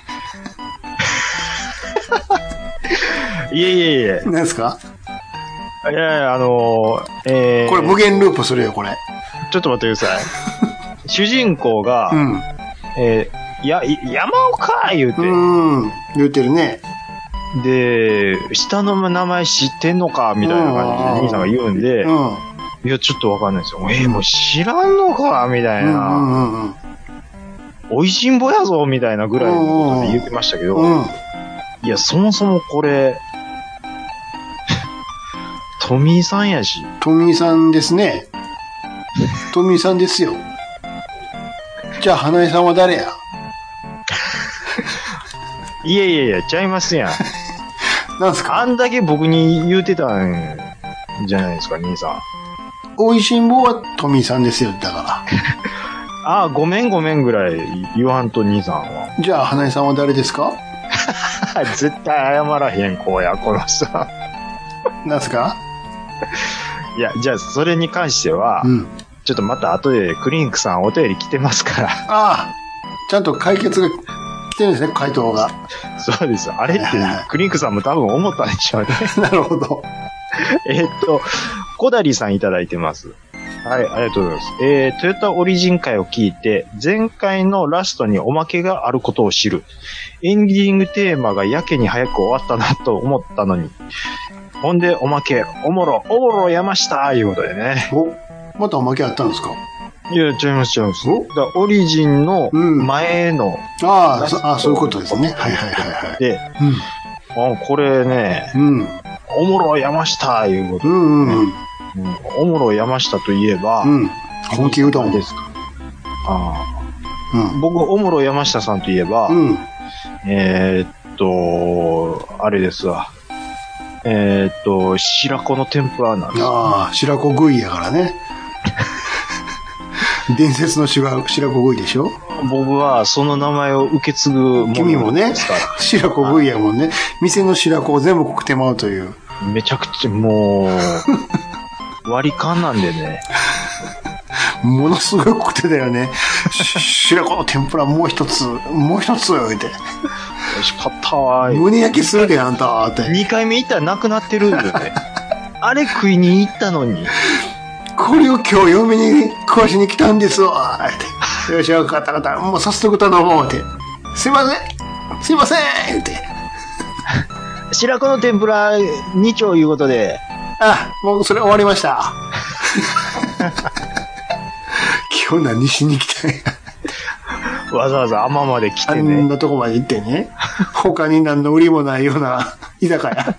えいえいえ。 何ですかいやいや、あのー、えー、 これ無限ループするよ、これ。 ちょっと待ってください。主人公が、うん、えーや、山岡言うて。 うん。言うてるね。 で、下の名前知ってんのかみたいな感じで兄さんが言うんで、うん、いや、ちょっとわかんないですよ。えー、もう知らんのかみたいな。うんうんうん、おいしんぼやぞみたいなぐらいのことで言ってましたけど、うん、いや、そもそもこれ、 トミーさんやし。 トミーさんですね。トミーさんですよ。じゃあ、花江さんは誰や？ いやいやいや、ちゃいますやん。 なんすか？ あんだけ僕に言うてたんじゃないですか、兄さん。 おいしんぼはトミーさんですよ、だかああ、ごめんごめんぐらい言わんと兄さんは。 ら。じゃあ、花江さんは誰ですか？ 絶対謝らへん子や、この人。 なんすか？ いや、じゃあ、それに関しては、 うん。 ちょっとまた後でクリンクさんお便り来てますから。 ああ、ちゃんと解決が来てるんですね、回答が。 そうです。あれってはいはいはい、 クリンクさんも多分思ったでしょうね。 なるほど。 えーっと、小谷さんいただいてます。はい、ありがとうございます。えー、トヨタオリジン会を聞いて、前回のラストにおまけがあることを知る。エンディングテーマがやけに早く終わったなと思ったのに。ほんで、おまけ、おもろ、おもろ山下いうことでね。 お、またおまけあったんですか？ いや、違います違います。 おだからオリジンの前の、 ああ、そあ、そういうことですね。はいはいはいはい。 で、あ、これね、 うん。うん。 おもろ山下いうことで、 うんうんうん。 うんおもろ山下といえば、 うん。本気うどん。 ですか。あうあ僕、おもろ山下さんといえば、 ん。うん。 えーっと、あれですわ。えーっと、白子の天ぷらなんですよ。 ああ、白子食いやからね。伝説の白白子食いでしょ？ 僕はその名前を受け継ぐも君もねのですから。、 白子食いやもんね。店の白子を全部食ってまうという。 めちゃくちゃもう、割り勘なんでね。 ものすごい食ってたよね。し白子の天ぷらもう一つ、もう一つ言うて。 美味しかったわ。 胸焼きするであんたって。 にかいめ行ったらなくなってるんでね。あれ食いに行ったのに。 これを今日嫁に食わしに来たんですわ。ってよし、よかったかった。もう早速頼もうって。すいません。すいません言うて。 白子の天ぷらに丁いうことで。 あ、もうそれ終わりました。今日何しに来たんや。 わざわざ甘まで来あてね。 んなとこまで行ってね。他に何の売りもないような居酒屋。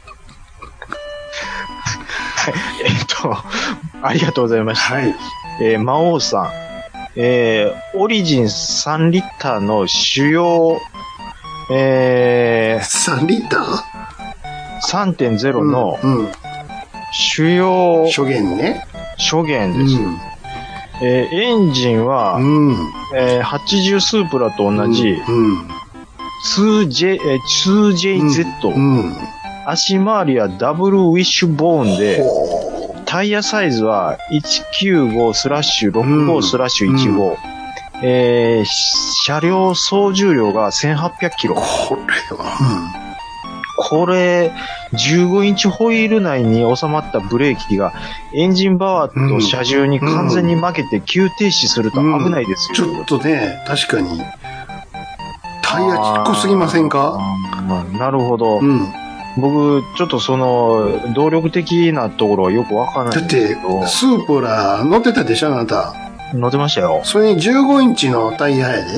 えっと、ありがとうございました。 はい。 えー魔王さん。えーオリジンさんリッターの主要、えー、 さんリッターさんてんゼロ のうん。うん主要初限ね。 初限です。えーエンジンは、 うん。 えーはちじゅうスープラと同じうん。 ツージェイ、えー ツージェイゼット、 うん。 足回りはダブルウィッシュボーンで、 ほタイヤサイズは いちきゅうごスラッシュろくごスラッシュいちご、えー車両総重量がせんはっぴゃくキロ。 う。これは。 これ、じゅうごインチホイール内に収まったブレーキがエンジンバワーと車重に完全に負けて急停止すると危ないですよ。 ちょっとね、確かに。タイヤちっこすぎませんか？ あーなるほど。 うん。 僕、ちょっとその、動力的なところはよくわからないんだってですけど、、 スープラ乗ってたでしょ、あなた。 乗ってましたよ。 それにじゅうごインチのタイヤやで。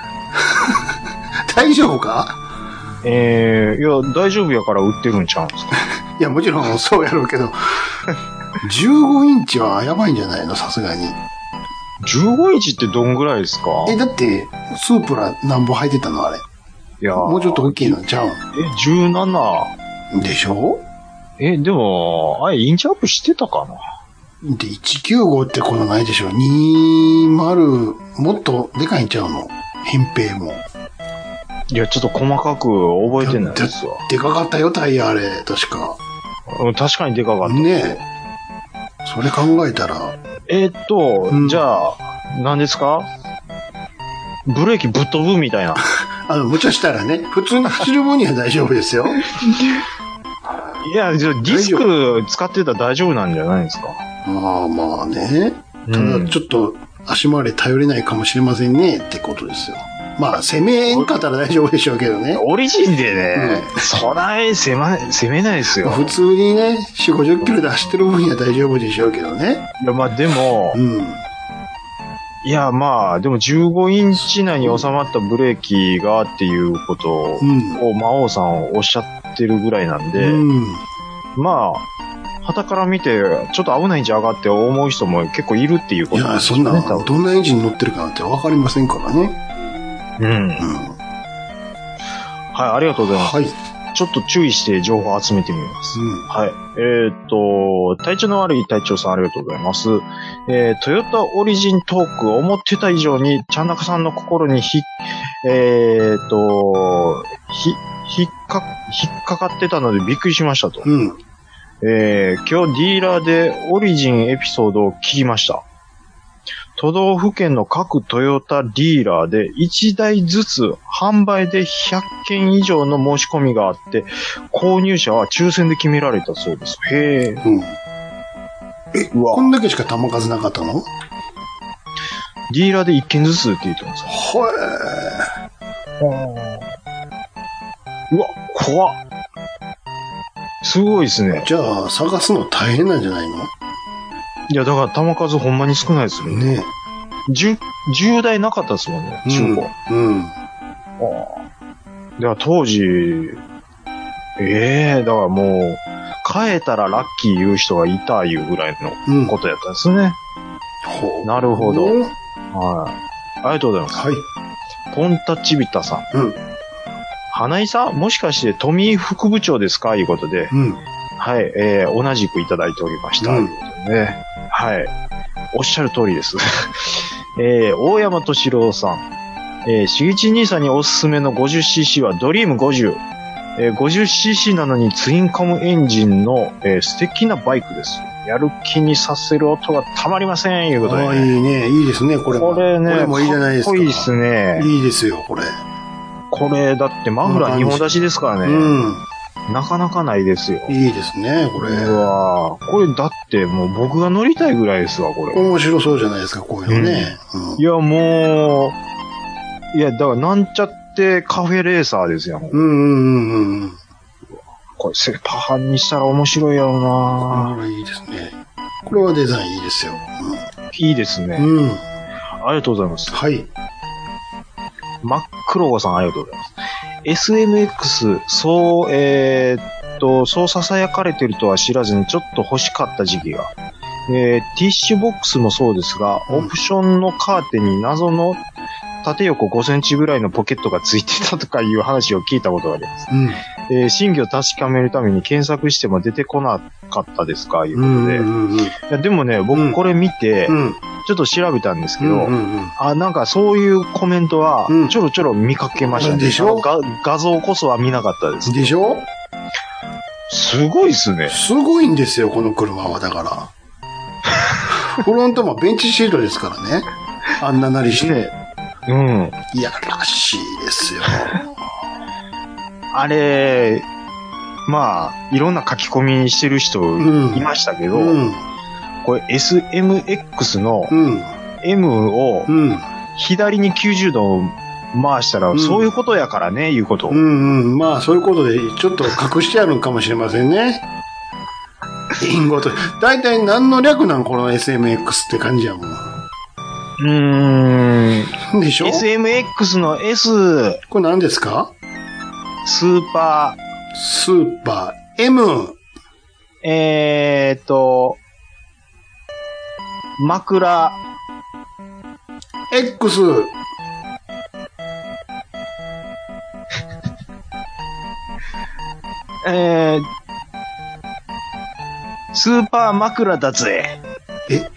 大丈夫か？ えー、いや、大丈夫やから売ってるんちゃうんですか。 いや、もちろんそうやろうけど、じゅうごインチはやばいんじゃないの、さすがに。 じゅうごインチってどんぐらいですか？ え、だって、スープラなんぼ入ってたのあれ。 いやーもうちょっと大きいのちゃうえ、じゅうなな。 んでしょ？ え、でも、あれ、インチアップしてたかな？ で、いちきゅうごってこのないでしょ。にじゅう、もっとでかいんちゃうの？扁平も。 いや、ちょっと細かく覚えてないですわ。 でかかったよ、タイヤあれ、確か。 うん確かにでかかった。 ねえ。それ考えたら。 えーっと、 うんじゃあ、何ですか？ブレーキぶっ飛ぶみたいな。 あの、無茶したらね、普通に走る分には大丈夫ですよ。 いや、じゃあディスク使ってたら大丈夫なんじゃないですか？ まあまあね。たうんだ、ちょっと足回り頼れないかもしれませんね、ってことですよ。まあ、攻めんかったら大丈夫でしょうけどね。 オリジンでね、そない攻め、攻めないですよ。 普通にね、よんじゅう、ごじゅっキロで走ってる分には大丈夫でしょうけどね。 いや、まあでもう、ん。 いや、まあ、でもじゅうごインチ内に収まったブレーキがっていうことうん。 を魔王さんおっしゃってるぐらいなんで、 うん。 まあ、 旗から見て、ちょっと危ないんじゃがって思う人も結構いるっていうこいや、 とですそんな、 ね。多分どんなエンジン乗ってるかなんてわかりませんからね。 うん。 うん。 はい、ありがとうございます。 はい。 ちょっと注意して情報を集めてみます。 うん。 はい。えーっと、体調の悪い隊長さんありがとうございます。えー、トヨタオリジントーク、思ってた以上に、ちゃんなかさんの心にひ、えーっと、ひ、引っか、引っかかってたのでびっくりしましたと。 うん。 えー、今日ディーラーでオリジンエピソードを聞きました。都道府県の各トヨタディーラーでいちだいずつ販売でひゃっけん以上の申し込みがあって、購入者は抽選で決められたそうです。へー。 うん。え、 うわこんだけしか弾数なかったの？ ディーラーでいっけんずつって言ってます。 はうわ、怖っ。すごいですねい。。じゃあ、探すの大変なんじゃないの？ いや、だから弾数ほんまに少ないですよね。 ねじゅう、じゅうだいなかったですもんね、 え。 中古。 うん。うん。 だから当時、ええだからもう、変えたらラッキー言う人がいたいうぐらいうん。 のことやったんですね。 ほうなるほどうんはい。ありがとうございます。 はい。 ポンタッチビッタさん。 うん。 花井さんもしかして富井副部長ですかいうことで、 うん。 はい、えー、同じくいただいておりました。 うんということでね。はい。おっしゃる通りです。えー、大山敏郎さん。えー、しげち兄さんにおすすめの ごじゅっシーシー はドリームごじゅう。えー、ごじゅっシーシー なのにツインカムエンジンの、えー、素敵なバイクです。やる気にさせる音がたまりません。いうことで、 ああ、 ね。 いいね。いいですね、これも。 これね、 これもいいじゃないですか。 かっこいいですね。 いいですよ、これ。 これ、だってマフラーにほん出しですからね。 うん。 なかなかないですよ。 いいですね、これ。 うわーこれだってもう僕が乗りたいぐらいですわ、これ。 面白そうじゃないですか、こういうのね。 いや、もう、いや、だからなんちゃってカフェレーサーですよ。 うん。うんうんうんうん。 これ、セパハンにしたら面白いやろなこれいいですね。これはデザインいいですよ。 いいですね。 うん。うん。 ありがとうございます。 はい。 真っ黒子さんありがとうございます。エスエムエックス、そう、えーっと、そう囁かれてるとは知らずにちょっと欲しかった時期が。えー、ティッシュボックスもそうですが、 うんオプションのカーテンに謎の縦横ごセンチぐらいのポケットがついてたとかいう話を聞いたことがあります。 うん。 えー、真偽を確かめるために検索しても出てこなかったですかいうことで。 うんうんうん。 いやでもね、 うん僕これ見て、 うん。 ちょっと調べたんですけど、 うんうんうん。 あ、なんかそういうコメントはうん、 ちょろちょろ見かけましたね。 でしょが画像こそは見なかったです。 でしょ？ すごいっすね。 すごいんですよ、この車は。だから。フロントもベンチシートですからね。あんななりして。 ねうん。 いやらしいですよ。 あれ、まあ、いろんな書き込みしてる人うんいましたけど、 うん。 これ エスエムエックス のうん。 M をうん。 左にきゅうじゅうど回したら、 うんそういうことやからね、いうことを。 うんうん。まあ、そういうことで、ちょっと隠してあるのかもしれませんね。インゴと。だいたい何の略なんこの エスエムエックス って感じやもん。 うーん。 でしょ？ エスエムエックス の S、 これ何ですか？ スーパスーパー M。 ー、えーっと、枕、 X。 えー、スーパー枕だぜ。 え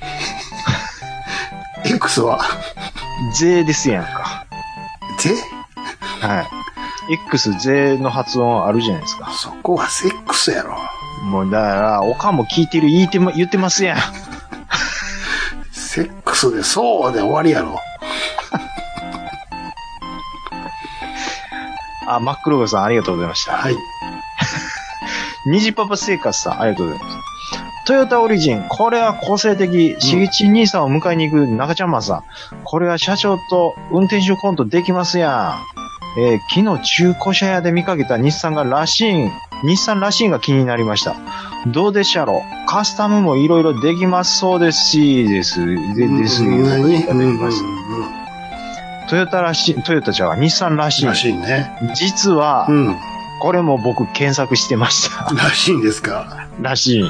X はぜですやんか。 ぜはい。X ぜの発音あるじゃないですか。 そこはセックスやろ。 もうだから、おかんも聞いてる言いても、言ってますやん。 セックスでそうで終わりやろ。 あ、真っ黒さんありがとうございました。 はい。 虹パパ生活さんありがとうございます。トヨタオリジン、これは個性的。しげち兄さんを迎えに行く中ちゃんまさん。これは社長と運転手コントできますやん。えー昨日中古車屋で見かけた日産がラシーン、日産ラシーンが気になりました。どうでしゃろう。カスタムもいろいろできますそうですし、です、で、です、 うん何いただきましたうんうんうんトヨタらしい、トヨタじゃ日産らしい。 らしいね。 実は、 うん。 これも僕検索してました。 らしいんですか。 らしい。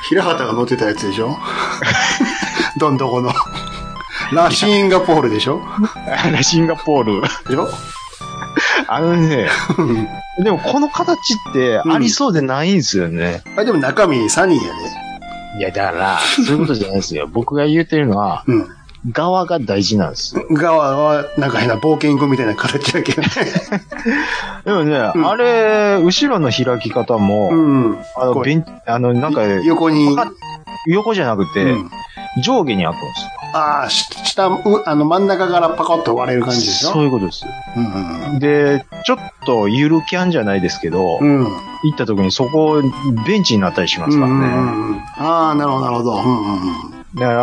平畑が乗ってたやつでしょどんどこの。ラシンガポールでしょラシンガポール。 でしょあのね、でもこの形ってありそうでないんですよね。 うん、あでも中身サニーやで。 いや、だから、そういうことじゃないですよ。僕が言うてるのは、うん、側が大事なんですよ。 側は、なんか変な冒険家みたいな形だけどね。 でもね、うん、あれ、後ろの開き方も、うん、あの、ベン、あの、なんか、 横に、 横じゃなくて、うん、上下に開くんですよ。 ああ、下、あの、真ん中からパコッと割れる感じでしょ？ そういうことです。うんうん、で、ちょっとゆるキャンじゃないですけど、うん、行った時にそこ、ベンチになったりしますからね。うんうんうん、 ああ、なるほど、なるほど。うんうんうん、 だから、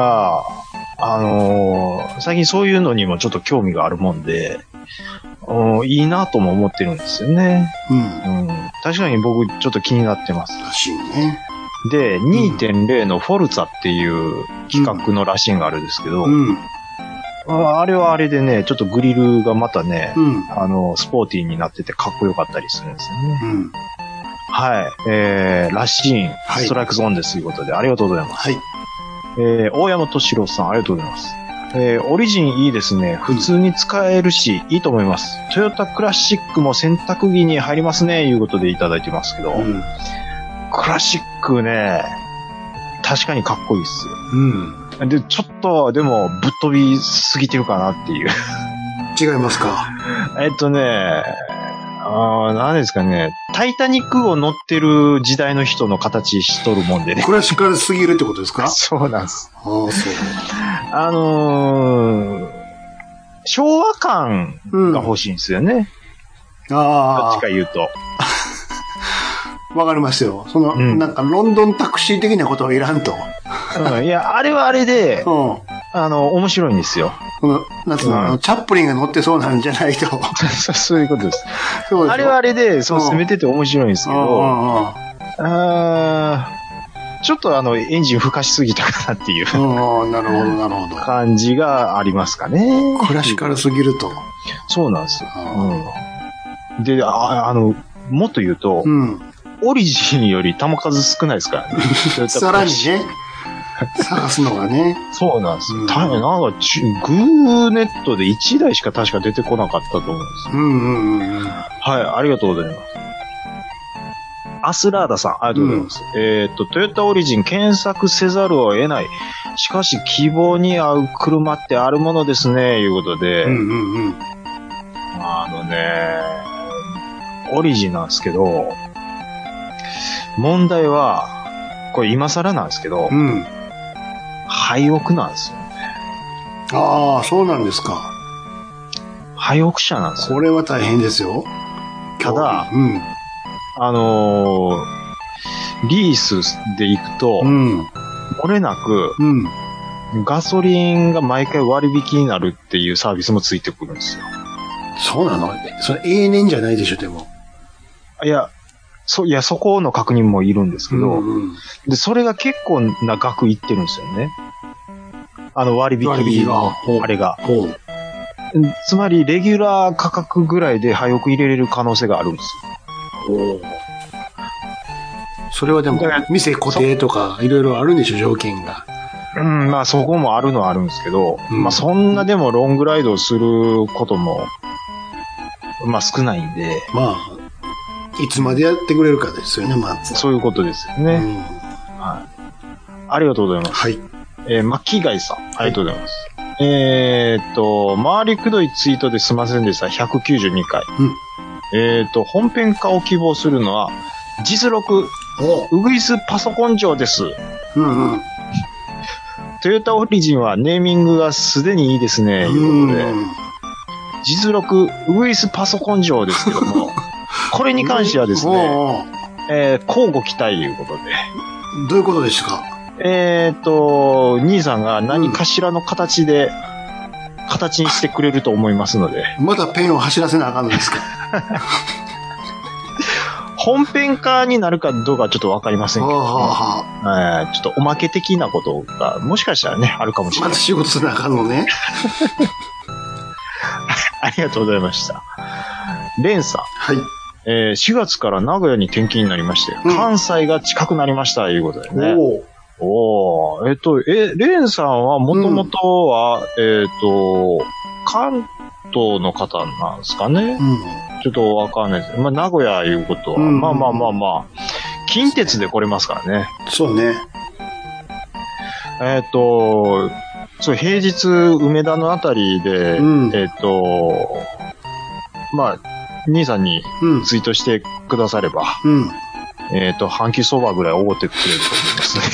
あのー、最近そういうのにもちょっと興味があるもんで、いいなとも思ってるんですよね。うんうん、確かに僕ちょっと気になってます。 らしいね。 で、にてんれい のフォルツァっていう企画のラシンがあるんですけど、うん、あれはあれでね、ちょっとグリルがまたね、うん、あの、スポーティーになっててかっこよかったりするんですよね。うん、はい。えー、ラシーン、ストライクゾーンですということで、ありがとうございます。はい。えー、大山敏郎さん、ありがとうございます。えー、オリジンいいですね。普通に使えるし、いいと思います。トヨタクラシックも洗濯機に入りますね、いうことでいただいてますけど、うん、クラシックね、確かにかっこいいっすよ。うん。で、ちょっと、でも、ぶっ飛びすぎてるかなっていう。 違いますか？ えっとね、あ何ですかね、タイタニックを乗ってる時代の人の形しとるもんでね。 クラシカルすぎるってことですか？ そうなんです。 ああ、そう。 あのー、昭和感が欲しいんですよね。うん、ああ。どっちか言うと。 わかりますよ。その、うん、なんか、ロンドンタクシー的なことはいらんと。 うん、いや、あれはあれで、うん、あの、面白いんですよ。 この、なんつうの、うん、チャップリンが乗ってそうなんじゃないと。 そういうことです。そうです。あれはあれで、そう、攻めてて面白いんですけど、ああちょっとあの、エンジン吹かしすぎたかなっていう。 ああ、なるほど、なるほど。 感じがありますかね。 クラシカルすぎると。 そうなんですよ。うん、で、あ、あの、もっと言うと、うんオリジンより球数少ないですからね。 さらにね。探すのがね。 そうなんです。うん、たなんか、グーネットでいちだいしか確か出てこなかったと思うんですよ。うんうんうん。はい、ありがとうございます。アスラーダさん、ありがとうございます。うん、えっと、トヨタオリジン検索せざるを得ない。しかし、希望に合う車ってあるものですね、いうことで。うんうんうん。あのね、オリジンなんですけど、問題は、これ今更なんですけど、うん。廃屋なんですよね。 ああ、そうなんですか。 廃屋車なんですよ。 これは大変ですよ。 ただ、うん。あのー、リースで行くと、うん。これなく、うん。ガソリンが毎回割引になるっていうサービスもついてくるんですよ。 そうなの？それ永年じゃないでしょ、でも。 いや、そ、いや、そこの確認もいるんですけど、うんうん、で、それが結構な額いってるんですよね。あの割引の、あれが。つまり、レギュラー価格ぐらいで早く入れれる可能性があるんですよ。 それはでも、店固定とか、いろいろあるんでしょ、条件が。 うん、まあそこもあるのはあるんですけど、うん、まあそんなでもロングライドをすることも、まあ少ないんで。 まあ、いつまでやってくれるかですよね、まず。 そういうことですよね。うん、はい。ありがとうございます。はい。えー、巻貝さん、ありがとうございます。はい、えーっと、回りくどいツイートですいませんでした。ひゃくきゅうじゅうにかい。うん、えーっと、本編化を希望するのは、実録、ウグイスパソコン上です。うんうん。トヨタオリジンはネーミングがすでにいいですね、いうことで。実録、ウグイスパソコン上ですけども、これに関してはですね、えー、交互期待ということで。 どういうことですか？ えーっと、兄さんが何かしらの形で、うん、形にしてくれると思いますので。 まだペンを走らせなあかんのですか？ 本編化になるかどうかはちょっとわかりませんけど、ね、はあ、ちょっとおまけ的なことが、もしかしたらね、あるかもしれない。 まず仕事せなあかんのね。 ありがとうございました。レンさん。はい。えー、しがつから名古屋に転勤になりまして、うん、関西が近くなりました、いうことでね。おおー、えっと、え、レーンさんはもともとは、うん、えっと、関東の方なんですかね、うん、ちょっとわかんないです。まあ、名古屋いうことは、うん、まあまあまあまあ、近鉄で来れますからね。 そうね。 えっと、そう、平日、梅田のあたりで、うん、えっと、まあ、兄さんにツイートしてくだされば、うん、えっと、半期そばぐらいおごってくれると思いますね。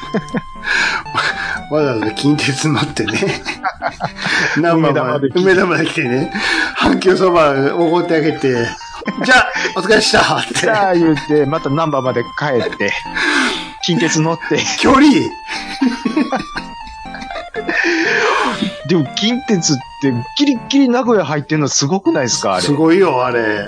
わざわざ近鉄乗ってね。梅田まで。梅田まで来てね。半期そばおごってあげて、じゃあ、お疲れしたって。 じゃあ言って、また難波まで帰って、近鉄乗って。 距離でも近鉄ってギリギリ名古屋入ってんのすごくないですかあれ。 すごいよ、あれ。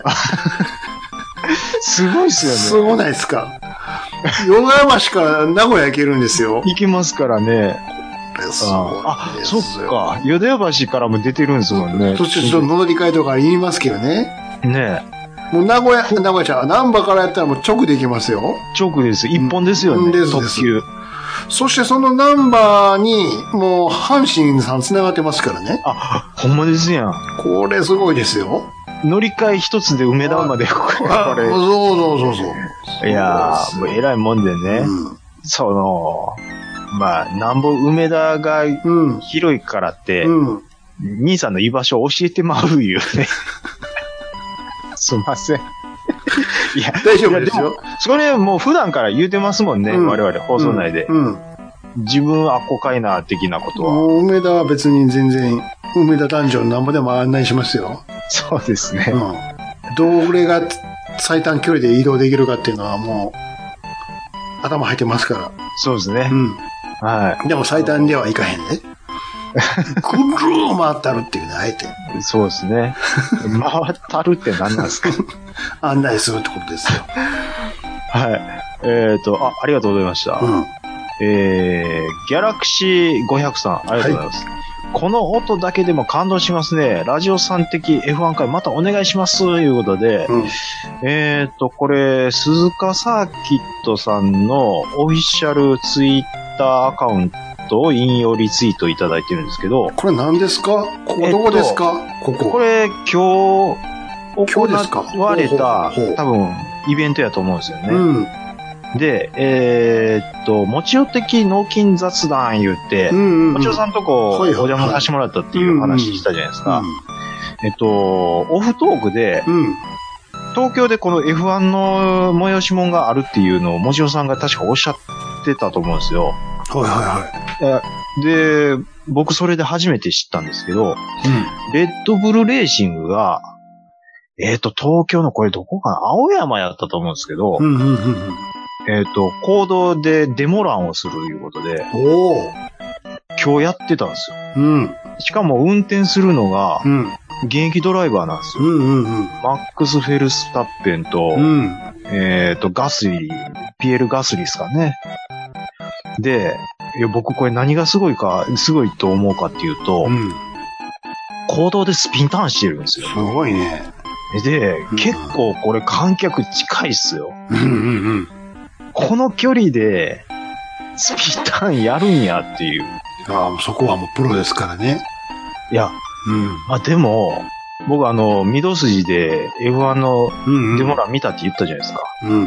すごいっすよね。 すごないですか。淀山市から名古屋行けるんですよ。 行けますからね。あ、そっか。淀山市からも出てるんですもんね。 途中ちょっと乗り換えとか言いますけどね。 ねえ。もう名古屋、名古屋ちゃん、難波からやったらもう直で行けますよ。 直です。一本ですよね。うん、特急。 そしてそのナンバーに、もう、阪神さん繋がってますからね。 あ、ほんまですやん。 これすごいですよ。 乗り換え一つで梅田まで、これ。そうそうそうそう。いやー、もう偉いもんでね。うん、その、まあ、なんぼ梅田が広いからって、うん、兄さんの居場所を教えてまういうね。すいません。 いや、大丈夫ですよ。 それもう普段から言うてますもんね、うん、我々放送内で。うんうん、自分あっこかいな、的なことは。 梅田は別に全然、梅田男女なんぼでも案内しますよ。 そうですね。うん。 どれが最短距離で移動できるかっていうのはもう、頭入ってますから。 そうですね。うん。はい。 でも最短ではいかへんね。ぐるー回ったるっていうね、あえて。 そうですね。回ったるって何なんですか案内するってことですよ。 はい。えっ、ー、と、あ、ありがとうございました。うん、えー、ギャラクシーごひゃくさん、ありがとうございます。はい、この音だけでも感動しますね。ラジオさん的 エフワン 回またお願いします。ということで、うん、えっ、ー、と、これ、鈴鹿サーキットさんのオフィシャルツイッターアカウントを引用リツイートいただいてるんですけど。 これ何ですか？ここどこですか？えっと、ここ。 これ、今日、行われた、多分、イベントやと思うんですよね。うん、で、えー、っと、もちお的脳筋雑談言って、うんうんうん、もちおさんとこ、お邪魔させてもらったっていう話したじゃないですか。うんうん、えっと、オフトークで、うん、東京でこの エフワン の催し物があるっていうのを、もちおさんが確かおっしゃってたと思うんですよ。 はいはいはい。 で、僕それで初めて知ったんですけど、うん、レッドブルレーシングが、えっと、東京のこれどこかな？青山やったと思うんですけど、うんうんうんうん、えっと、公道でデモランをするいうことで、お今日やってたんですよ。うん、しかも運転するのが、うん、現役ドライバーなんですよ。うんうんうん、マックス・フェルスタッペンと、うん、えっと、ガスリー、ピエール・ガスリーですかね。で、いや僕これ何がすごいか、すごいと思うかっていうと、うん、公道でスピンターンしてるんですよ。 すごいね。 で、うん、結構これ観客近いっすよ。うんうんうん、この距離でスピンターンやるんやっていう。 ああ、そこはもうプロですからね。 いや、うん、あでも、僕あの、御堂筋で エフワン のデモラン見たって言ったじゃないですか。うんうん、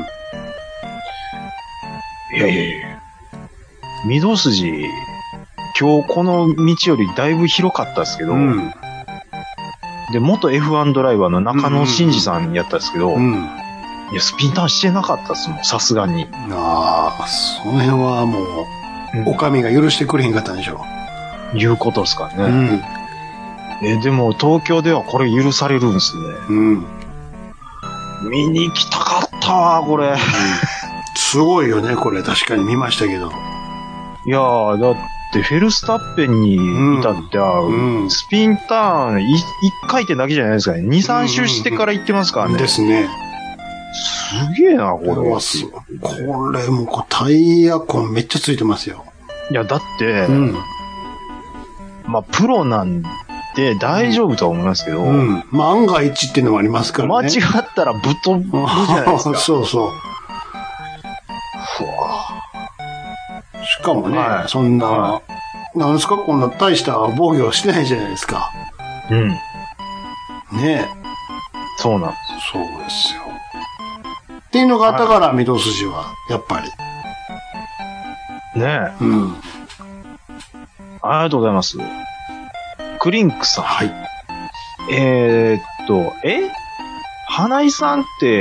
いやいやいや。御堂筋、今日この道よりだいぶ広かったですけど、うん、で、元 エフワン ドライバーの中野真二さんやったんですけど、うんうん、いや、スピンターンしてなかったっすもん、さすがに。 ああ、その辺はもう、うん、お上が許してくれへんかったんでしょう。いうことですかね。うん、え、でも東京ではこれ許されるんですね。うん、見に行きたかったわ、これ。うん、 すごいよね、これ。確かに見ましたけど。 いやー、だって、で、フェルスタッペンに至っては、うん、スピンターンい一回転だけじゃないですかね。二、三周してから行ってますからね。 ですね。 すげえな、これは。 これもこうタイヤ痕めっちゃついてますよ。 いや、だって、うん、まあ、プロなんで大丈夫とは思いますけど。うん、 万が一っていうのもありますからね。 間違ったらぶっ飛ぶじゃないですか。 そうそう。 ふわしかもね、 はいそんな、 はなんですかこんな大した防御してないじゃないですか。 うん。 ねえ。 そうなんでそうですよ。っていうのがあったから、御堂筋は、やっぱり。 す。ねえ。 うん。 ありがとうございます。クリンクさん。 はい。 えー、っと、え花井さんって、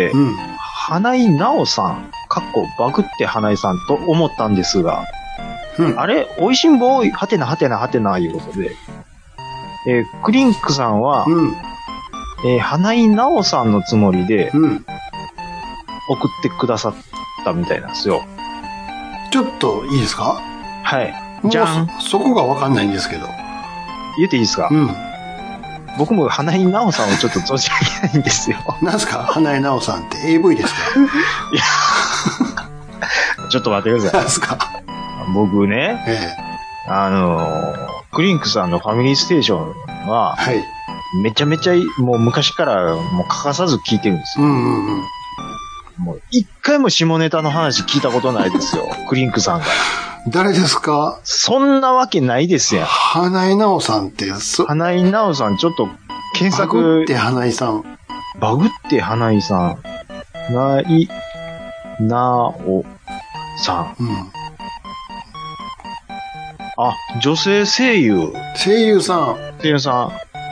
うん。 花井直さん、かっこバグって花井さんと思ったんですが、 うん。 あれ美味しんぼ、はてなはてなはてな、いうことで、えークリンクさんは、 うん。 えー花井直さんのつもりでうん。 送ってくださったみたいなんですよ。 ちょっといいですか？ はい。 もうじゃん。 そ、そこがわかんないんですけど。 言っていいですか？ うん。 僕も花井直さんをちょっと存じ上げないんですよ。 なんすか花江直さんって エーブイ ですか？ ちょっと待ってください。 なんすか？ 僕ね、 ええ。 あのークリンクさんのファミリーステーションは、 はい。 めちゃめちゃ、もう昔からもう欠かさず聞いてるんですよ。 うんうんうん。 もう一回も下ネタの話聞いたことないですよ。クリンクさんから。 誰ですか？ そんなわけないですやん。 花江直さんって、そ、 花井直さん、ちょっと検バグ索っ、て花江さん。 バグって花井さん。ない、なおさん。 うん。 あ、女性声優。 声優さん。 声優さん。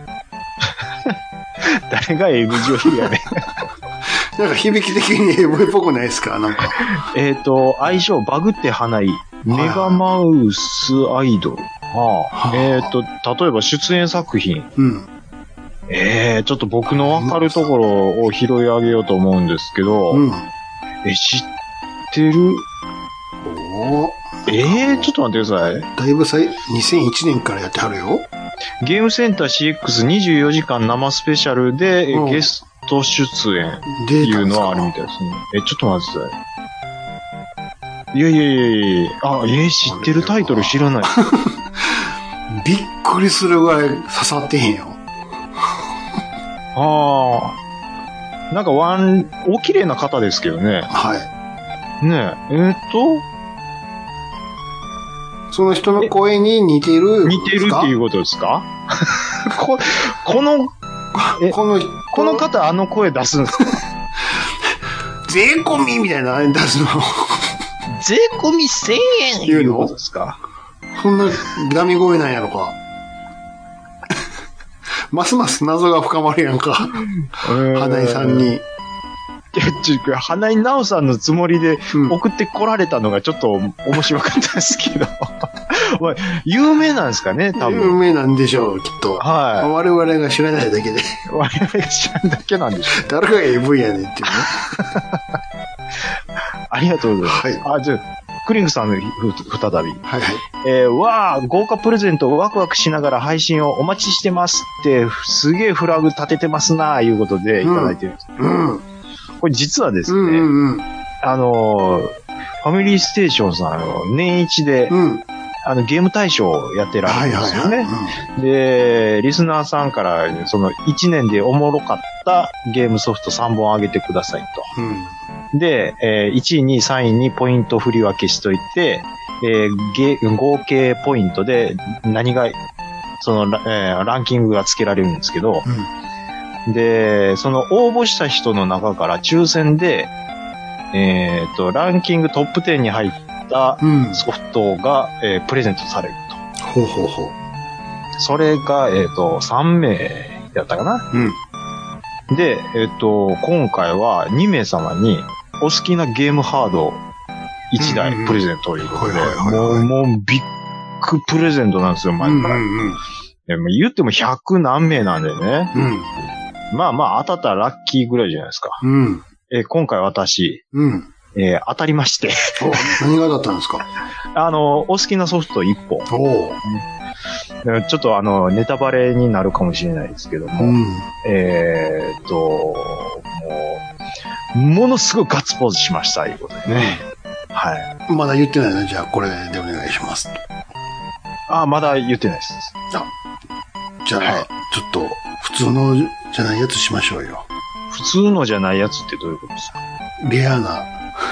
誰が エムジョイやねん。 なんか響き的に エーブイ っぽくないですか？なんか。 えっと、相性、バグって花井。メガマウスアイドル。はあ、 はあえっと、例えば出演作品。 うん。 えー、ちょっと僕のわかるところを拾い上げようと思うんですけど、 うん。 え、知ってる？ おー。 えー、ちょっと待ってください。 だいぶさい、にせんいちねんからやってはるよ。 ゲームセンター シーエックスにじゅうよじかん生スペシャルで、 うんゲスト出演ってデいうのはあータですか？ るみたいですね。え、ちょっと待ってください。いやいやいやいやあ、えー、知ってるタイトル知らない。 びっくりするぐらい刺さってへんよ。 ああ。なんかワン、お綺麗な方ですけどね。 はい。 ねえ、えーっと、 その人の声に似てる。 似てるっていうことですか？ここの、えこの、 この方あの声出すんですか？ 税込みみたいなの出すの。 税込みせんえん言うのいうことですか？ そんなダミ声なんやろか。ますます謎が深まるやんか。花井さんに。 いや、ちょ、花井直さんのつもりでうん送ってこられたのがちょっと面白かったですけど。まあ有名なんですかね、多有分。 名なんでしょう、きっと。 は我々が知らないだけで。 い。我々が知らんだけなんでしょう。 誰が エーブイ やねんっていうね。 ありがとうございます。 はいあ、じゃあ、クリンクさんのふ再び。 はいはい。 えー、わー、豪華プレゼントをワクワクしながら配信をお待ちしてますって、すげえフラグ立ててますなー、いうことでいただいてるんです。 うん。 これ実はですね、 うんうんうん。 あのー、ファミリーステーションさんの年一で、 うん。 あの、ゲーム大賞をやってらはいれるんですよね。 はいはい。 で、リスナーさんから、そのいちねんでおもろかったゲームソフトさんぼんあげてくださいうん。うん。 と。で、えーいちい、にい、さんいにポイント振り分けしといて、えーゲ合計ポイントで何が、その、えーランキングがつけられるんですけど、で、その応募した人の中から抽選で、えっと、ランキングトップじゅうに入ったうん。うん。 ソフトが、えープレゼントされると。 ほうほうほう。 それが、えっ、と、さんめいやったかな。 うん。 で、えっ、と、今回はにめい様にお好きなゲームハードいちだいプレゼントということで、 うんうんはいはいはいも、 はいうもうビッグプレゼントなんですよ、前から。 うんうんでも言ってもひゃくなんめいなんでね。 うん。 まあまあ当たったらラッキーぐらいじゃないですか。 うん。 えー今回私、 うん。 えー当たりまして、 お、何がだったんですか？ あの、お好きなソフトいっぽん。 おう。 ちょっとあの、ネタバレになるかもしれないですけども、 うん。 えーっと、もう、ものすごいガッツポーズしました、いうことでね。はい。 まだ言ってないの？じゃあ、これでお願いします。 あ、まだ言ってないです。 じゃあ、 はいちょっと、普通のじゃないやつしましょうよ。 普通のじゃないやつってどういうことですか？ レアな。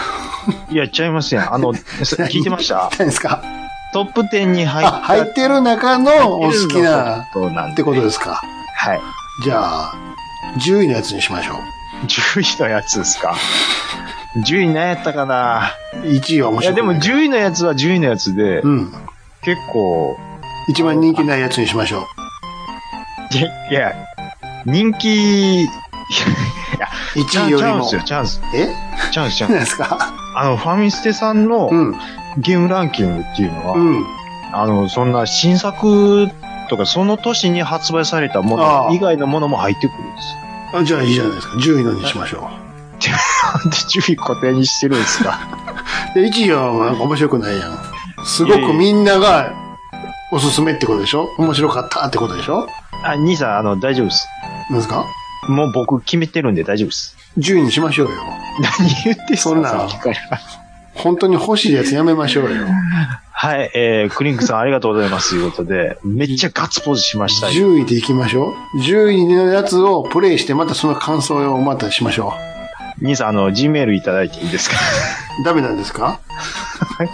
いや、ちゃいますやん。あの、聞いてました？ 何ですか？ トップじゅうに入った。 入ってる中のお好きなってことですか？ はい。 じゃあ、じゅういのやつにしましょう。 じゅういのやつですか？じゅうい何やったかな？ いちいは面白い。いや、 でもじゅういのやつはじゅういのやつで、うん、結構。 一番人気ないやつにしましょう。いや、いや人気、いや、 いちいよりも。チャンスよ、チャンス。 えチャンス、チャンス。 何ですか？ あの、ファミステさんのゲームランキングっていうのは、うん、あの、そんな新作とか、その年に発売されたもの以外のものも入ってくるんですよ。あ、じゃあいいじゃないですか。じゅういのにしましょう。 なんでじゅうい固定にしてるんですか？ で、いちいはなんか面白くないやん。すごくみんながおすすめってことでしょ？面白かったってことでしょ？ あ、兄さん、あの、大丈夫です。 何ですか？ もう僕決めてるんで大丈夫です。 じゅういにしましょうよ。 何言ってんすか？ そんな、本当に欲しいやつやめましょうよ。 はい、えー、クリンクさんありがとうございますということで、めっちゃガッツポーズしました。 じゅういでいきましょう。じゅういのやつをプレイして、またその感想をまたしましょう。兄さん、あの、G メールいただいていいですか？ ダメなんですか？ はい。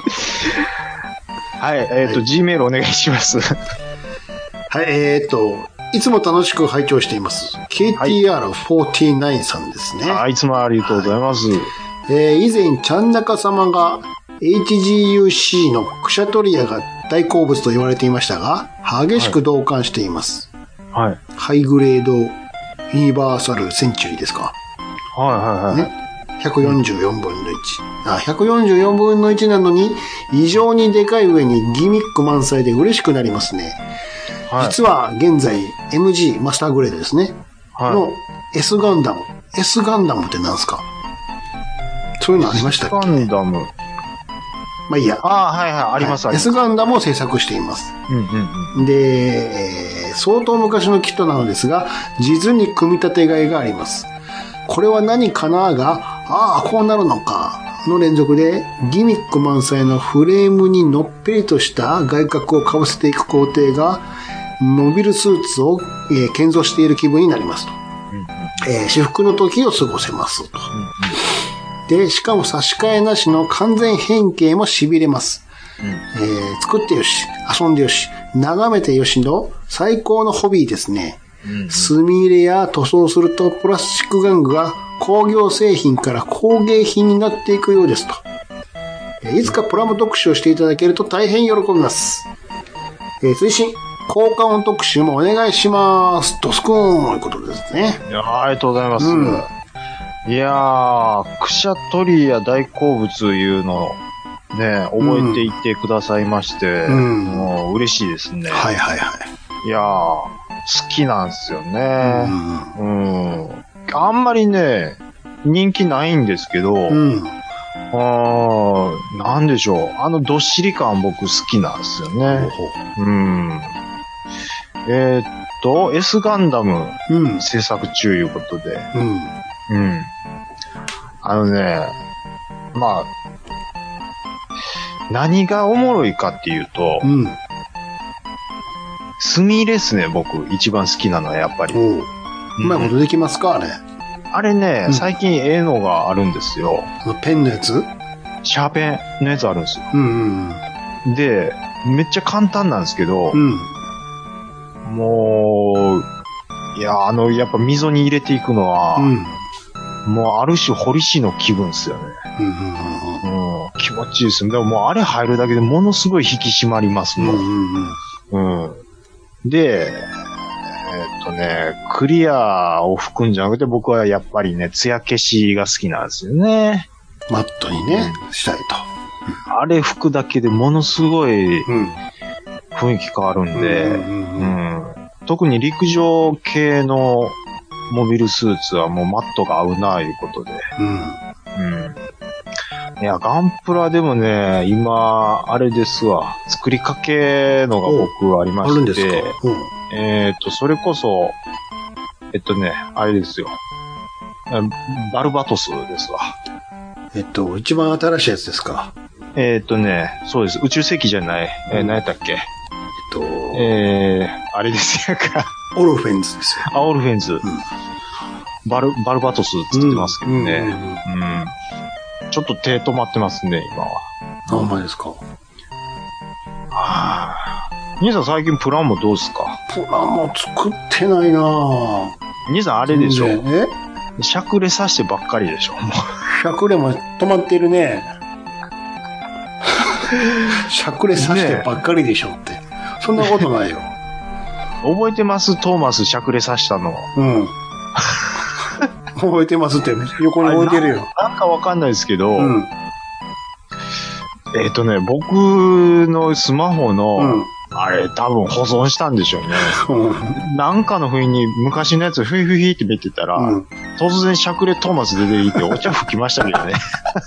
はい、えっ、ー、と、はい、G メールお願いします。 はい、えっ、ー、と、いつも楽しく拝聴しています。ケーティーアールフォーティーナイン さんですね。 はい、いつもありがとうございます。はい、 えー、以前、ちゃんなか様が エイチジーユーシー のクシャトリアが大好物と言われていましたが、激しく同感しています。 はい。 ハイグレードユニバーサルセンチュリーですか？ はいはいはい。ね。 ひゃくよんじゅうよんぶんのいち。あ、ひゃくよんじゅうよんぶんのいちなのに、異常にでかい上にギミック満載で嬉しくなりますね。はい、実は現在 エムジー マスターグレードですね。はい、の S ガンダム。S ガンダムって何すか？そういうのありましたっけ？ S ガンダム。 まあいいや。 ああ、はいはい、あります、はい、 S ガンダムを制作しています。 うんうんうん、 で、えー、相当昔のキットなのですが、実に組み立てがいがあります。これは何かなが、ああ、こうなるのか。の連続で、ギミック満載のフレームにのっぺりとした外角をかぶせていく工程が、モビルスーツを、えー、建造している気分になりますと。うんえー、至福の時を過ごせますと。うん、で、しかも差し替えなしの完全変形も痺れます。うんえー、作ってよし、遊んでよし、眺めてよしの最高のホビーですね。うん、墨入れや塗装するとプラスチック玩具が工業製品から工芸品になっていくようですと。いつかプラモ特集をしていただけると大変喜びます。えー、推進、効果音特集もお願いします。ドスコーンということですね。 いやありがとうございます。うん、いやー、クシャトリや大好物いうのね、覚えていてくださいまして、うん、もう嬉しいですね。 はいはいはい。 いやー、好きなんですよね。うん。うん。あんまりね、人気ないんですけど、うん。あなんでしょう。あのどっしり感僕好きなんですよね。ほうほううん。えー、っと、S ガンダム制作中いうことで。うん。うん。あのね、まあ、何がおもろいかっていうと、うん。墨入れっすね、僕。一番好きなのはやっぱり。おう。 うまいことできますか、あれ。 あれね、うん、最近ええのがあるんですよ。 ペンのやつ？ シャーペンのやつあるんですよ。うんうんうん、で、めっちゃ簡単なんですけど、うん、もう、いや、あの、やっぱ溝に入れていくのは、うん、もうある種堀市の気分ですよね。うんうんうんうん、気持ちいいですね。でももうあれ入るだけでものすごい引き締まりますもん。うんうんうん、で、えーっとね、クリアを吹くんじゃなくて僕はやっぱりね、艶消しが好きなんですよね。 マットにね、うん、したいと。 あれ吹くだけでものすごい雰囲気変わるんで、うん、特に陸上系のモビルスーツはもうマットが合うな、いうことで。うんうん、いや、ガンプラでもね、今、あれですわ、作りかけのが僕ありまして、あるんですか？うんえっ、ー、と、それこそ、えっとね、あれですよ。バルバトスですわ。 えっと、一番新しいやつですか？ えっとね、そうです。宇宙世紀じゃない。えー、何やったっけ？えっと、 えー、あれですやか。 オルフェンズですよ。 あ、オルフェンズ。うん、バル、バルバトスって言ってますけどね。うんうんうんうん、 ちょっと手止まってますね、今は。 あ、ほんまですか。 はぁ。兄さん最近プラモどうすか？ プラモ作ってないなぁ。 兄さんあれでしょ？ え？ しゃくれさしてばっかりでしょ？もう。 しゃくれも止まってるね。しゃくれさしてばっかりでしょって。そんなことないよ。 覚えてますトーマスしゃくれさしたの。 うん。覚えてますって、横に置いてるよ。 な, なんかわかんないですけど、うん、えっ、ー、とね、僕のスマホの、うん、あれ多分保存したんでしょうね。うん、なんかの不意に昔のやつフィフィフィって見てたら、うん、突然しゃくれトーマス出てきてお茶吹きましたけどね。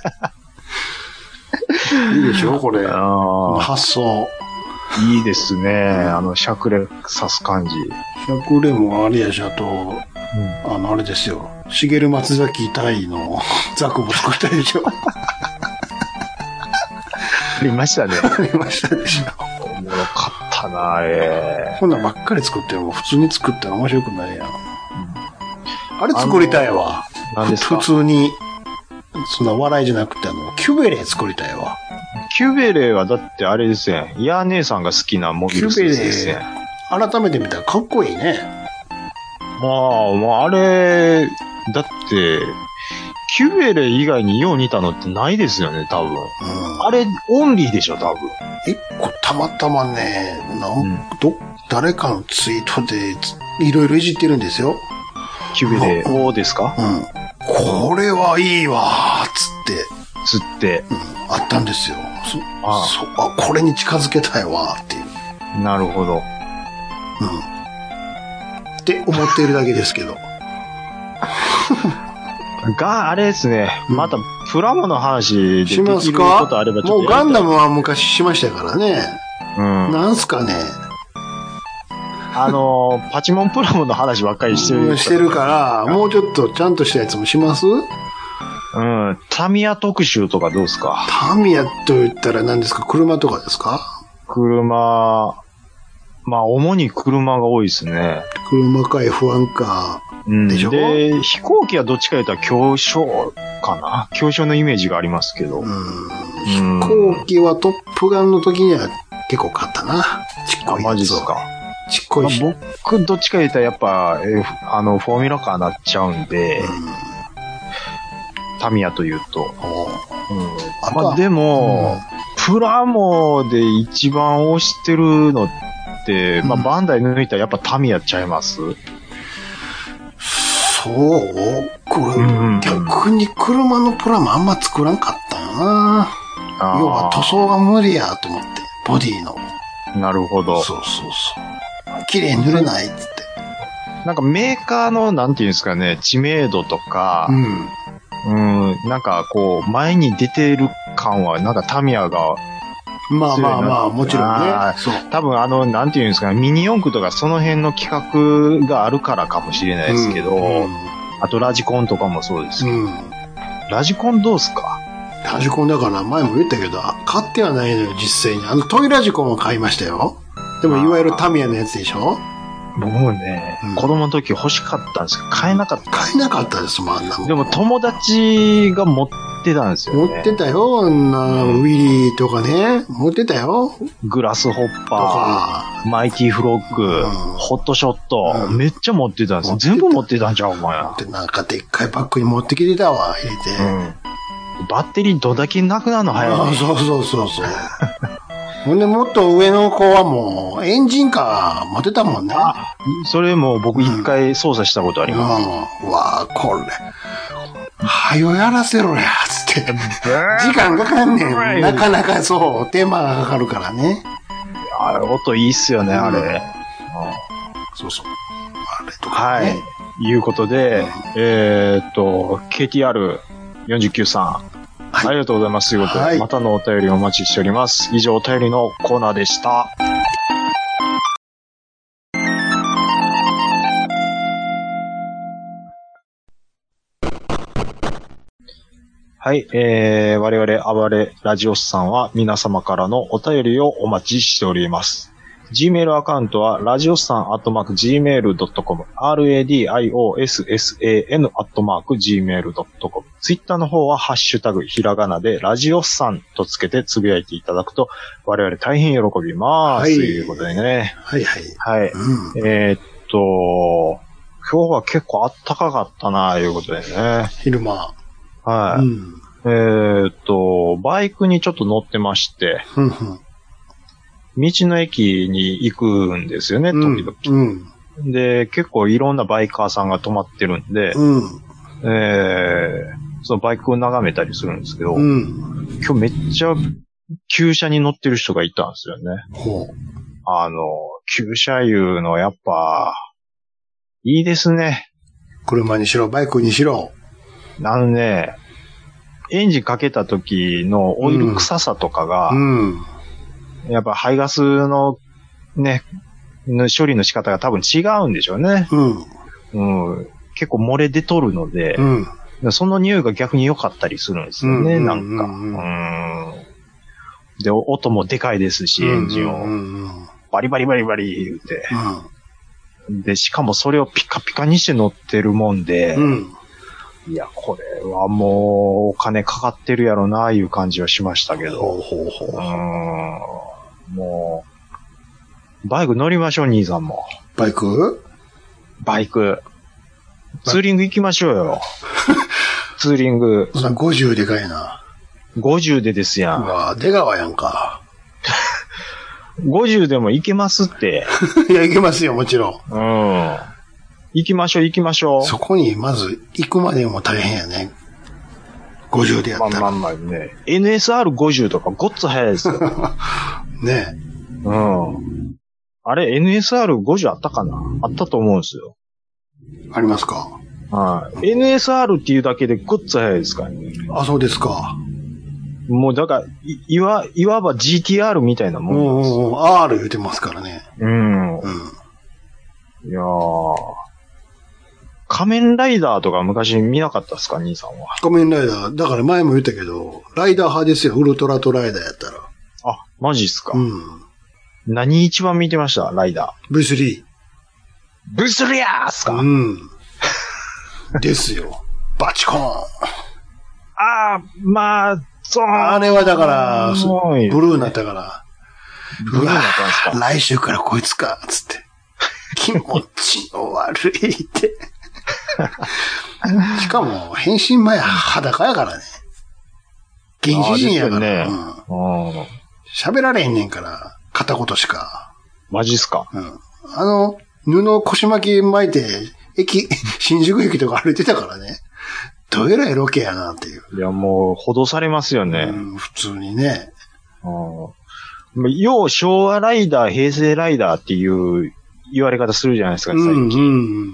いいでしょこれ。あ発想。 いいですね。あの、しゃくれさす感じ。しゃくれもあれやし、あと、うん、あの、あれですよ。しげる松崎隊のザクも作ったでしょ。ありましたね。 ありましたでしょ。 おもろかったな、ええ。こんなんばっかり作っても普通に作ったら面白くないやん。うん、あれ作りたいわ。 何ですか？ 普通に、そんな笑いじゃなくて、あの、キュベレー作りたいわ。 キュベレーはだってあれですよ。いや姉さんが好きなモビルスーツですね。 改めて見たらかっこいいね。 まあ、まあ、あれ、だって、キュベレー以外によう似たのってないですよね、多分。うん、あれ、オンリーでしょ、多分。 一個たまたまね、なん、うん、ど、誰かのツイートでいろいろいじってるんですよ。 キュベレー、おーですか？ うん。これはいいわー、つって。 つって。 うん。あったんですよ。そ、あそあ、これに近づけたいわーっていう。 なるほど。 うん。って思っているだけですけど。 が、あれですね。また、プラモの話でできることあればちょっと。 もうガンダムは昔しましたからね。うん。なんすかね。 あの、パチモンプラモの話ばっかりしてる。 してるから、もうちょっとちゃんとしたやつもします？ うん。タミヤ特集とかどうですか？ タミヤと言ったら何ですか？車とかですか？ 車、まあ、主に車が多いですね。 車か エフワン か。でしょ？ で、飛行機はどっちか言ったら強小かな？強小のイメージがありますけど。うん。 飛行機はトップガンの時には結構買ったな。ちっこいやつ。 マジですか？ ちっこいし。 まあ、僕、どっちか言ったらやっぱ、F、あの、フォーミュラカーになっちゃうんで、うん、タミヤというと。うん、まあでも、うん、プラモで一番推してるのって、まあバンダイ抜いたらやっぱタミヤちゃいます？ そうこれ、うん、逆に車のプラモあんま作らんかったよな。要は塗装が無理やと思って、ボディの。 なるほど。 そうそうそう。綺麗に塗れないっつって。 なんかメーカーの、なんていうんですかね、知名度とか、うん。うん、なんかこう、前に出てる感は、なんかタミヤが、 まあまあまあ、もちろんね。 そう。多分あの、なんていうんですかね、ミニ四駆とかその辺の企画があるからかもしれないですけど、うんうん、あとラジコンとかもそうですけど、うん、ラジコンどうすか？ ラジコンだから前も言ったけど、買ってはないのよ、実際に。あの、トイラジコンも買いましたよ。でも、いわゆるタミヤのやつでしょ？ 僕もね、うん、子供の時欲しかったんですけど、買えなかった。 買えなかったですもん、あんなもん。 でも、友達が持ってたんですよね。 持ってたよ、あんな、ウィリーとかね。持ってたよ。 グラスホッパー、マイティフロッグ、うん、ホットショット、うん、めっちゃ持ってたんですよ。全部持ってたんちゃうお前。 で、なんかでっかいパックに持ってきてたわ、入れて。 うん、バッテリーどんだけなくなるの早い、ね。 そうそうそうそう。ほんで、もっと上の子はもう、エンジンカー持ってたもんね。あ、 それも僕一回操作したことあります。 うん。うわぁ、これ。はよやらせろや、つって。時間かかんねん。なかなかそう、手間がかかるからね。 あれ、音いいっすよね、あれ。うん、 そうそう。あれとかね。 はい。いうことで、うん、えーっと、ケーティーアールよんじゅうきゅう さん。はい、ありがとうございます。ということで、はい、またのお便りをお待ちしております。以上、お便りのコーナーでした。はい、えー、我々、暴れラジオスさんは皆様からのお便りをお待ちしております。 Gmail アカウントは、ラジオスさんアットマーク ジーメールドットコム、ラディオスサン アットマーク ジーメールドットコム。ツイッターの方は、ハッシュタグ、ひらがなで、ラジオスさんとつけてつぶやいていただくと、我々大変喜びます。はい。ということでね。 はいはい。 はい。うん、えー、っと、今日は結構暖かかったな、いうことでね。 昼間。 はい。うん、えー、っと、バイクにちょっと乗ってまして、 ふんふん道の駅に行くんですよね、時々。 うんうん、 で、結構いろんなバイカーさんが止まってるんで、 うん、 えー、そのバイクを眺めたりするんですけど、 うん、 今日めっちゃ旧車に乗ってる人がいたんですよね。 ほう。 あの、旧車いうのやっぱ、いいですね。 車にしろ、バイクにしろ。 あのね、エンジンかけた時のオイル臭さとかが、 うんうんやっぱ排ガスのね、処理の仕方が多分違うんでしょうね。 うんうん、結構漏れ出とるので、 うん、 その匂いが逆に良かったりするんですよね、 うん、 なんか、 うんうん。で、音もでかいですし、エンジンを。バリバリバリバリ言うて、 うん。 で、しかもそれをピカピカにして乗ってるもんで、 うん、 いや、これはもうお金かかってるやろな、いう感じはしましたけど。 ほうほうほう。 うんもう、バイク乗りましょう、兄さんも。 バイクバイク。ツーリング行きましょうよ。ツーリング。 そんなごじゅうでかいな。 ごじゅうでですやん。 うわ出川やんか。 ごじゅうでも行けますって。 いや、行けますよ、もちろん。 うん。行きましょう、行きましょう。 そこにまず行くまでも大変やね。ごじゅうでやったら。 まあまあまあね。エヌエスアールごじゅう とかごっつ早いですよ。 ねえ。うん。あれ、エヌエスアールごじゅう あったかなあったと思うんですよ。 ありますかはい。エヌエスアール っていうだけでごっつ早いですからね。 あ、そうですか。 もうだから、い、いわ、いわば ジーティーアール みたいなもんです。 うんうんうん。アール 言ってますからね。 うん。うん。いやー。仮面ライダーとか昔見なかったですか、兄さんは。 仮面ライダー。だから前も言ったけど、ライダー派ですよ。ウルトラとライダーやったら。 あ、マジっすか。 うん。 何一番見てましたライダー。ブースリー。 ブースリーっすかうん。ですよ。バチコーン。 ああ、まあ、そう。 あれはだから、ブルーになったから。 ブルーになったんですか来週からこいつか、つって。気持ちの悪いって。しかも、変身前裸やからね。原始人やから。喋、うん、られへんねんから、片言しか。 マジっすかうん。あの、布腰巻き巻いて、駅、新宿駅とか歩いてたからね。どえらいロケやなっていう。 いや、もう、ほどされますよね。 うん、普通にね。 うん。要昭和ライダー、平成ライダーっていう言われ方するじゃないですか、最近。うんうん、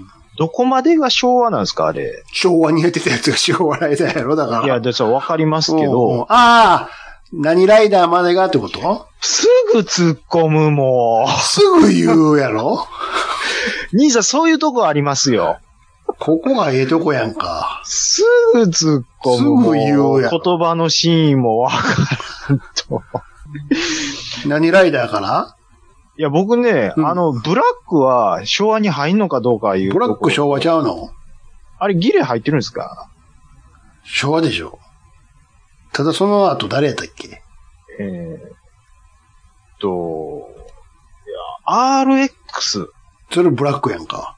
どこまでが昭和なんですか、あれ。 昭和にやってたやつが昭和ライダーやろ、だから。 いや、で、そう、わかりますけど。 うんうん、ああ何ライダーまでがってこと？ すぐ突っ込む、もう。 すぐ言うやろ兄さん、そういうとこありますよ。 ここがええとこやんか。 すぐ突っ込む。すぐ言うやん。 言葉の真意もわからんと。 何ライダーかないや、僕ね、うん、あの、ブラックは昭和に入んのかどうかいう。 ブラック昭和ちゃうの？ あれ、ギレ入ってるんですか？ 昭和でしょ。ただその後誰やったっけ？ えー、っと、いや、アールエックス。 それブラックやんか。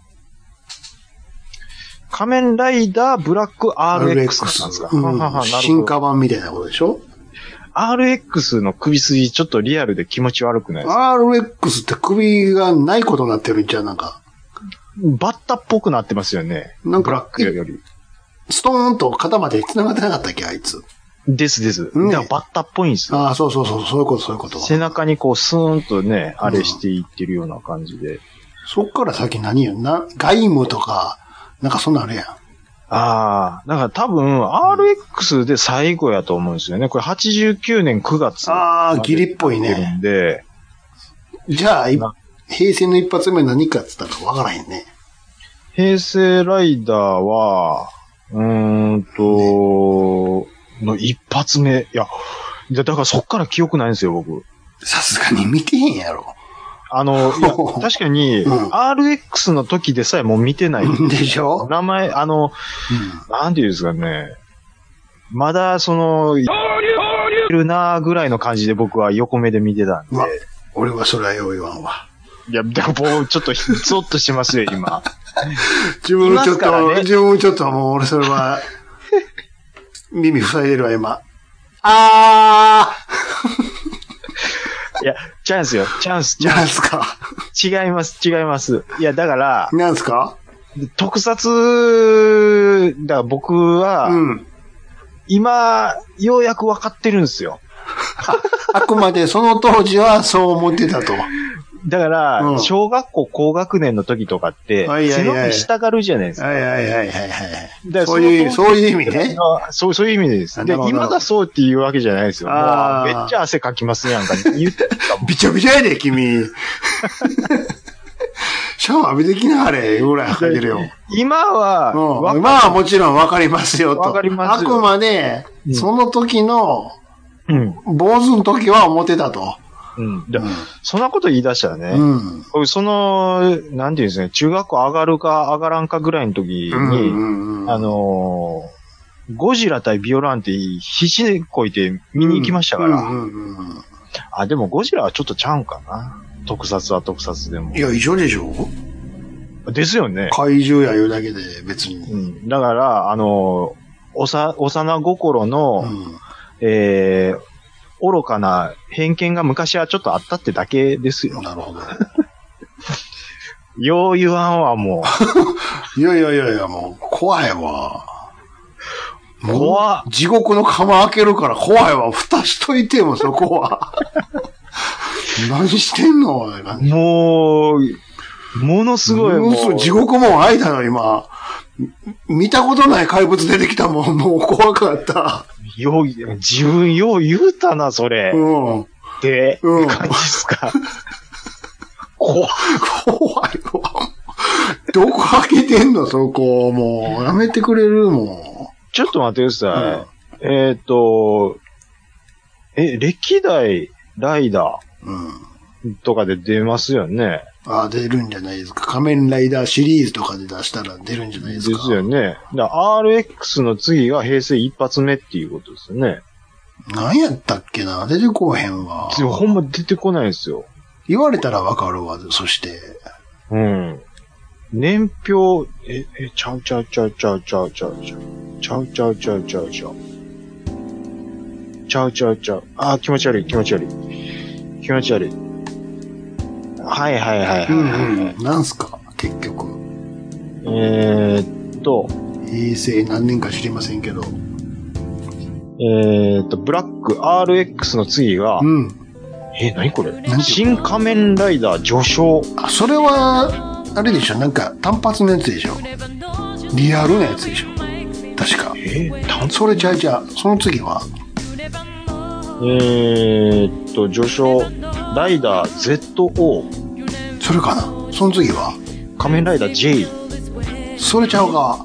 仮面ライダーブラック アールエックス なんですか、うんははは、 進化版みたいなことでしょ？ アールエックス の首筋ちょっとリアルで気持ち悪くないですか？ アールエックス って首がないことになってるんちゃうなんか。 バッタっぽくなってますよね。なんかブラックより。 ストーンと肩まで繋がってなかったっけあいつ。 ですです。ね、だからバッタっぽいんですよ。 ああ、そうそうそう、そういうこと、そういうこと。 背中にこうスーンとね、あれしていってるような感じで。うん、 そっから先何よな、ガイムとか、なんかそんなあれやん。 ああ、だから多分 アールエックス で最後やと思うんですよね。これはちじゅうきゅうねんくがつ。 ああ、ギリっぽいね。 で、 じゃあ、平成の一発目何かって言ったかわからへんね。 平成ライダーは、うーんと、の一発目。いや、だからそっから記憶ないんですよ、僕。 さすがに見てへんやろ。 あの、いや確かに、うん、アールエックス の時でさえもう見てない。 でしょ？ 名前、あの、うん、なんていうんですかね。まだ、その、いるなーぐらいの感じで僕は横目で見てたんで。 俺はそれはよう言わんわ。 いや、でももうちょっとゾッとしてますよ、今。 自分ちょっと、ね、自分ちょっともう俺それは、耳塞いでるわ、今。あーいや、チャンスよ、チャンス、 チャンスか。 違います、違います。いや、だから、 なんすか？ 特撮、だから僕は、うん、今、ようやく分かってるんですよ。 あ, あくまでその当時はそう思ってたと。 だから、うん、小学校高学年の時とかって、背伸びしたがるじゃないですか。 はいはいはいはいはい。そういう、そういう意味ね。 そう、そういう意味です。で、今だそうっていうわけじゃないですよ。もうめっちゃ汗かきますやんか。言ってたもん。 びちゃびちゃやで、君。シャワー浴びてきなはれ、ぐらい吐いてるよ。 今は、 うん、今はもちろんわかりますよと。 わかりますよ。 あくまで、その時の、うん、坊主の時は思ってたと。 うん。で、うん、そんなこと言い出したらね、うん、その、なんていうんですね、中学校上がるか上がらんかぐらいの時に、うんうんうん、あのー、ゴジラ対ビオランテ必死でこいて見に行きましたから、うんうんうん、あ、でもゴジラはちょっとちゃうんかな。特撮は特撮でも。 いや、一緒でしょ？ ですよね。 怪獣やいうだけで別に。 うん。だから、あのー、おさ、幼心の、うん、えー、愚かな偏見が昔はちょっとあったってだけですよ。 なるほど。 よう言わんわ、もう。いやいやいやいや、もう、怖いわ。 怖っ。 地獄の釜開けるから怖いわ。蓋しといても、そこは。何してんの？ もう、ものすごい。 ものすごい。地獄もん開いたの、今。見たことない怪物出てきたもん、もう怖かった。 よう、自分よう言うたな、それ。うん。って、うん、感じですか。怖い。 怖いわ。どこ開けてんの、そこ。もう、やめてくれるもん。 ちょっと待ってください。うん、えっ、ー、と、え、歴代ライダーとかで出ますよね。 ああ、出るんじゃないですか。仮面ライダーシリーズとかで出したら出るんじゃないですか。 ですよね。だ アールエックス の次が平成一発目っていうことですよね。 何やったっけな？出てこへんわ。 ほんま出てこないですよ。 言われたらわかるわ、そして。 うん。年表、え、え、ちゃうちゃうちゃうちゃうちゃうちゃうちゃう。ちゃうちゃうちゃうちゃうちゃう。ちゃうちゃうちゃう。あー、気持ち悪い、気持ち悪い。気持ち悪い。はいはいはいはい、はい。 うんうん。なんすか結局。 えーっと。 平成何年か知りませんけど。 えーっと、ブラック アールエックス の次が、うん。えー、何これ新仮面ライダー序章。 あ、それは、あれでしょなんか単発のやつでしょリアルなやつでしょ確か。 えー、単それじゃあじゃあ、その次はえーっと、序章、ライダー ゼットオー。 それかなその次は仮面ライダー J。 それちゃうか。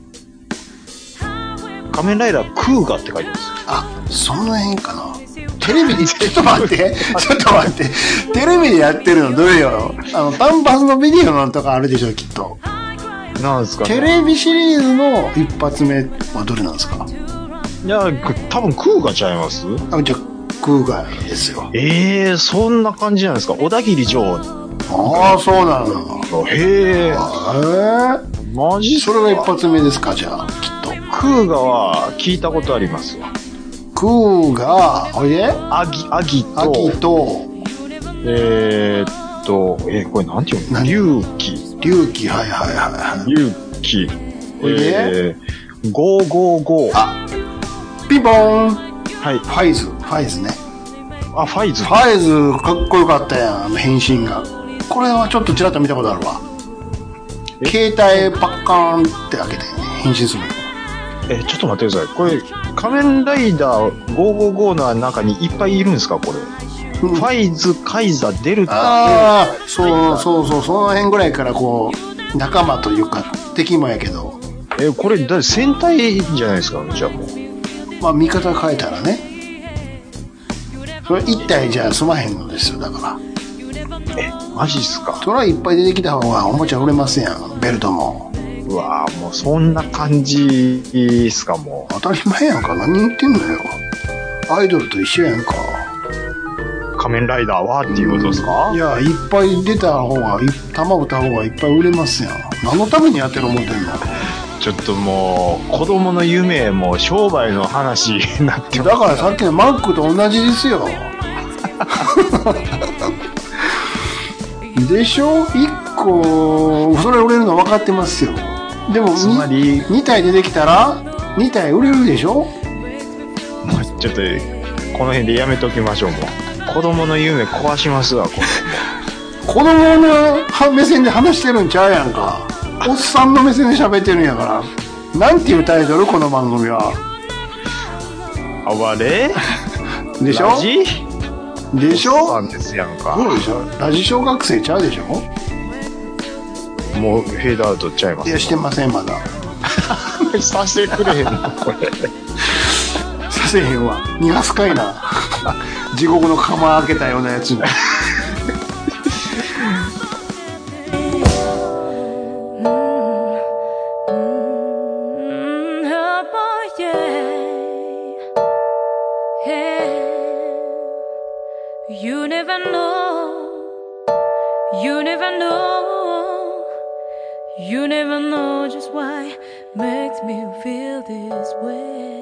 仮面ライダークーガって書いてます。 あ、その辺かな。テレビで、ちょっと待って、ちょっと待って。テレビでやってるのどれよ。あの、単発のビデオなんとかあるでしょ、きっと。 なんですかね。 テレビシリーズの一発目はどれなんですか？ いや、多分クーガちゃいます？ あ、じゃあ、クーガですよ。 ええー、そんな感じなんですか？小田切城。 ああ、そうなの。 へえ。へえ。 マジ？それが一発目ですか、じゃあ、きっと。 クーガは聞いたことありますわ。 クーガ、おいで？ アギ、アギと、 アギと、 えー、っと、えー、これなんていうの？龍騎。 龍騎、はいはいはいはい。 龍騎。おいで？えー、ごーごーごー。 あ、ピンポーン。 はい。 ファイズ、ファイズね。 あ、ファイズ。 ファイズ、かっこよかったやん、あの変身が。これはちょっとちらっと見たことあるわ。携帯パッカーンって開けて、ね、変身するの。 え、ちょっと待ってください。これ、仮面ライダーごーごーごーの中にいっぱいいるんですかこれ。うん、ファイズ、カイザ、デルタ。 ああ、そうそうそう、その辺ぐらいからこう、仲間というか、敵もやけど。 え、これ、だ戦隊じゃないですかじゃあもう。 まあ、見方変えたらね。それ一体じゃあ済まへんのですよ、だから。 え、マジっすか。 そらいっぱい出てきた方がおもちゃ売れますやん、ベルトも。 うわぁ、もうそんな感じっすか、もう。 当たり前やんか。何言ってんのよ。アイドルと一緒やんか。 仮面ライダーはっていうことですか？ いや、いっぱい出た方が、玉打った方がいっぱい売れますやん。何のためにやってる思ってんの？ ちょっともう、子供の夢も商売の話になってます。 だからさっきのマックと同じですよ。でしょ？ いっ 個、それ売れるの分かってますよ。でも、 つまりに体出てきたら、に体売れるでしょ？ もうちょっと、この辺でやめときましょう、もう。子供の夢壊しますわ、これ。 子供の目線で話してるんちゃうやんか。おっさんの目線で喋ってるんやから。なんていうタイトル？この番組は。 あれでしょ？ ラジでしょ？ おっさんですやんか。 そうでしょ？ラジ小学生ちゃうでしょ？ もうフェードアウトちゃいます。 いや、してません、まだ。 させてくれへんのこれ。 させへんわ。逃がすかいな。地獄の釜開けたようなやつに。 You never know, you never know, you never know just why makes me feel this way.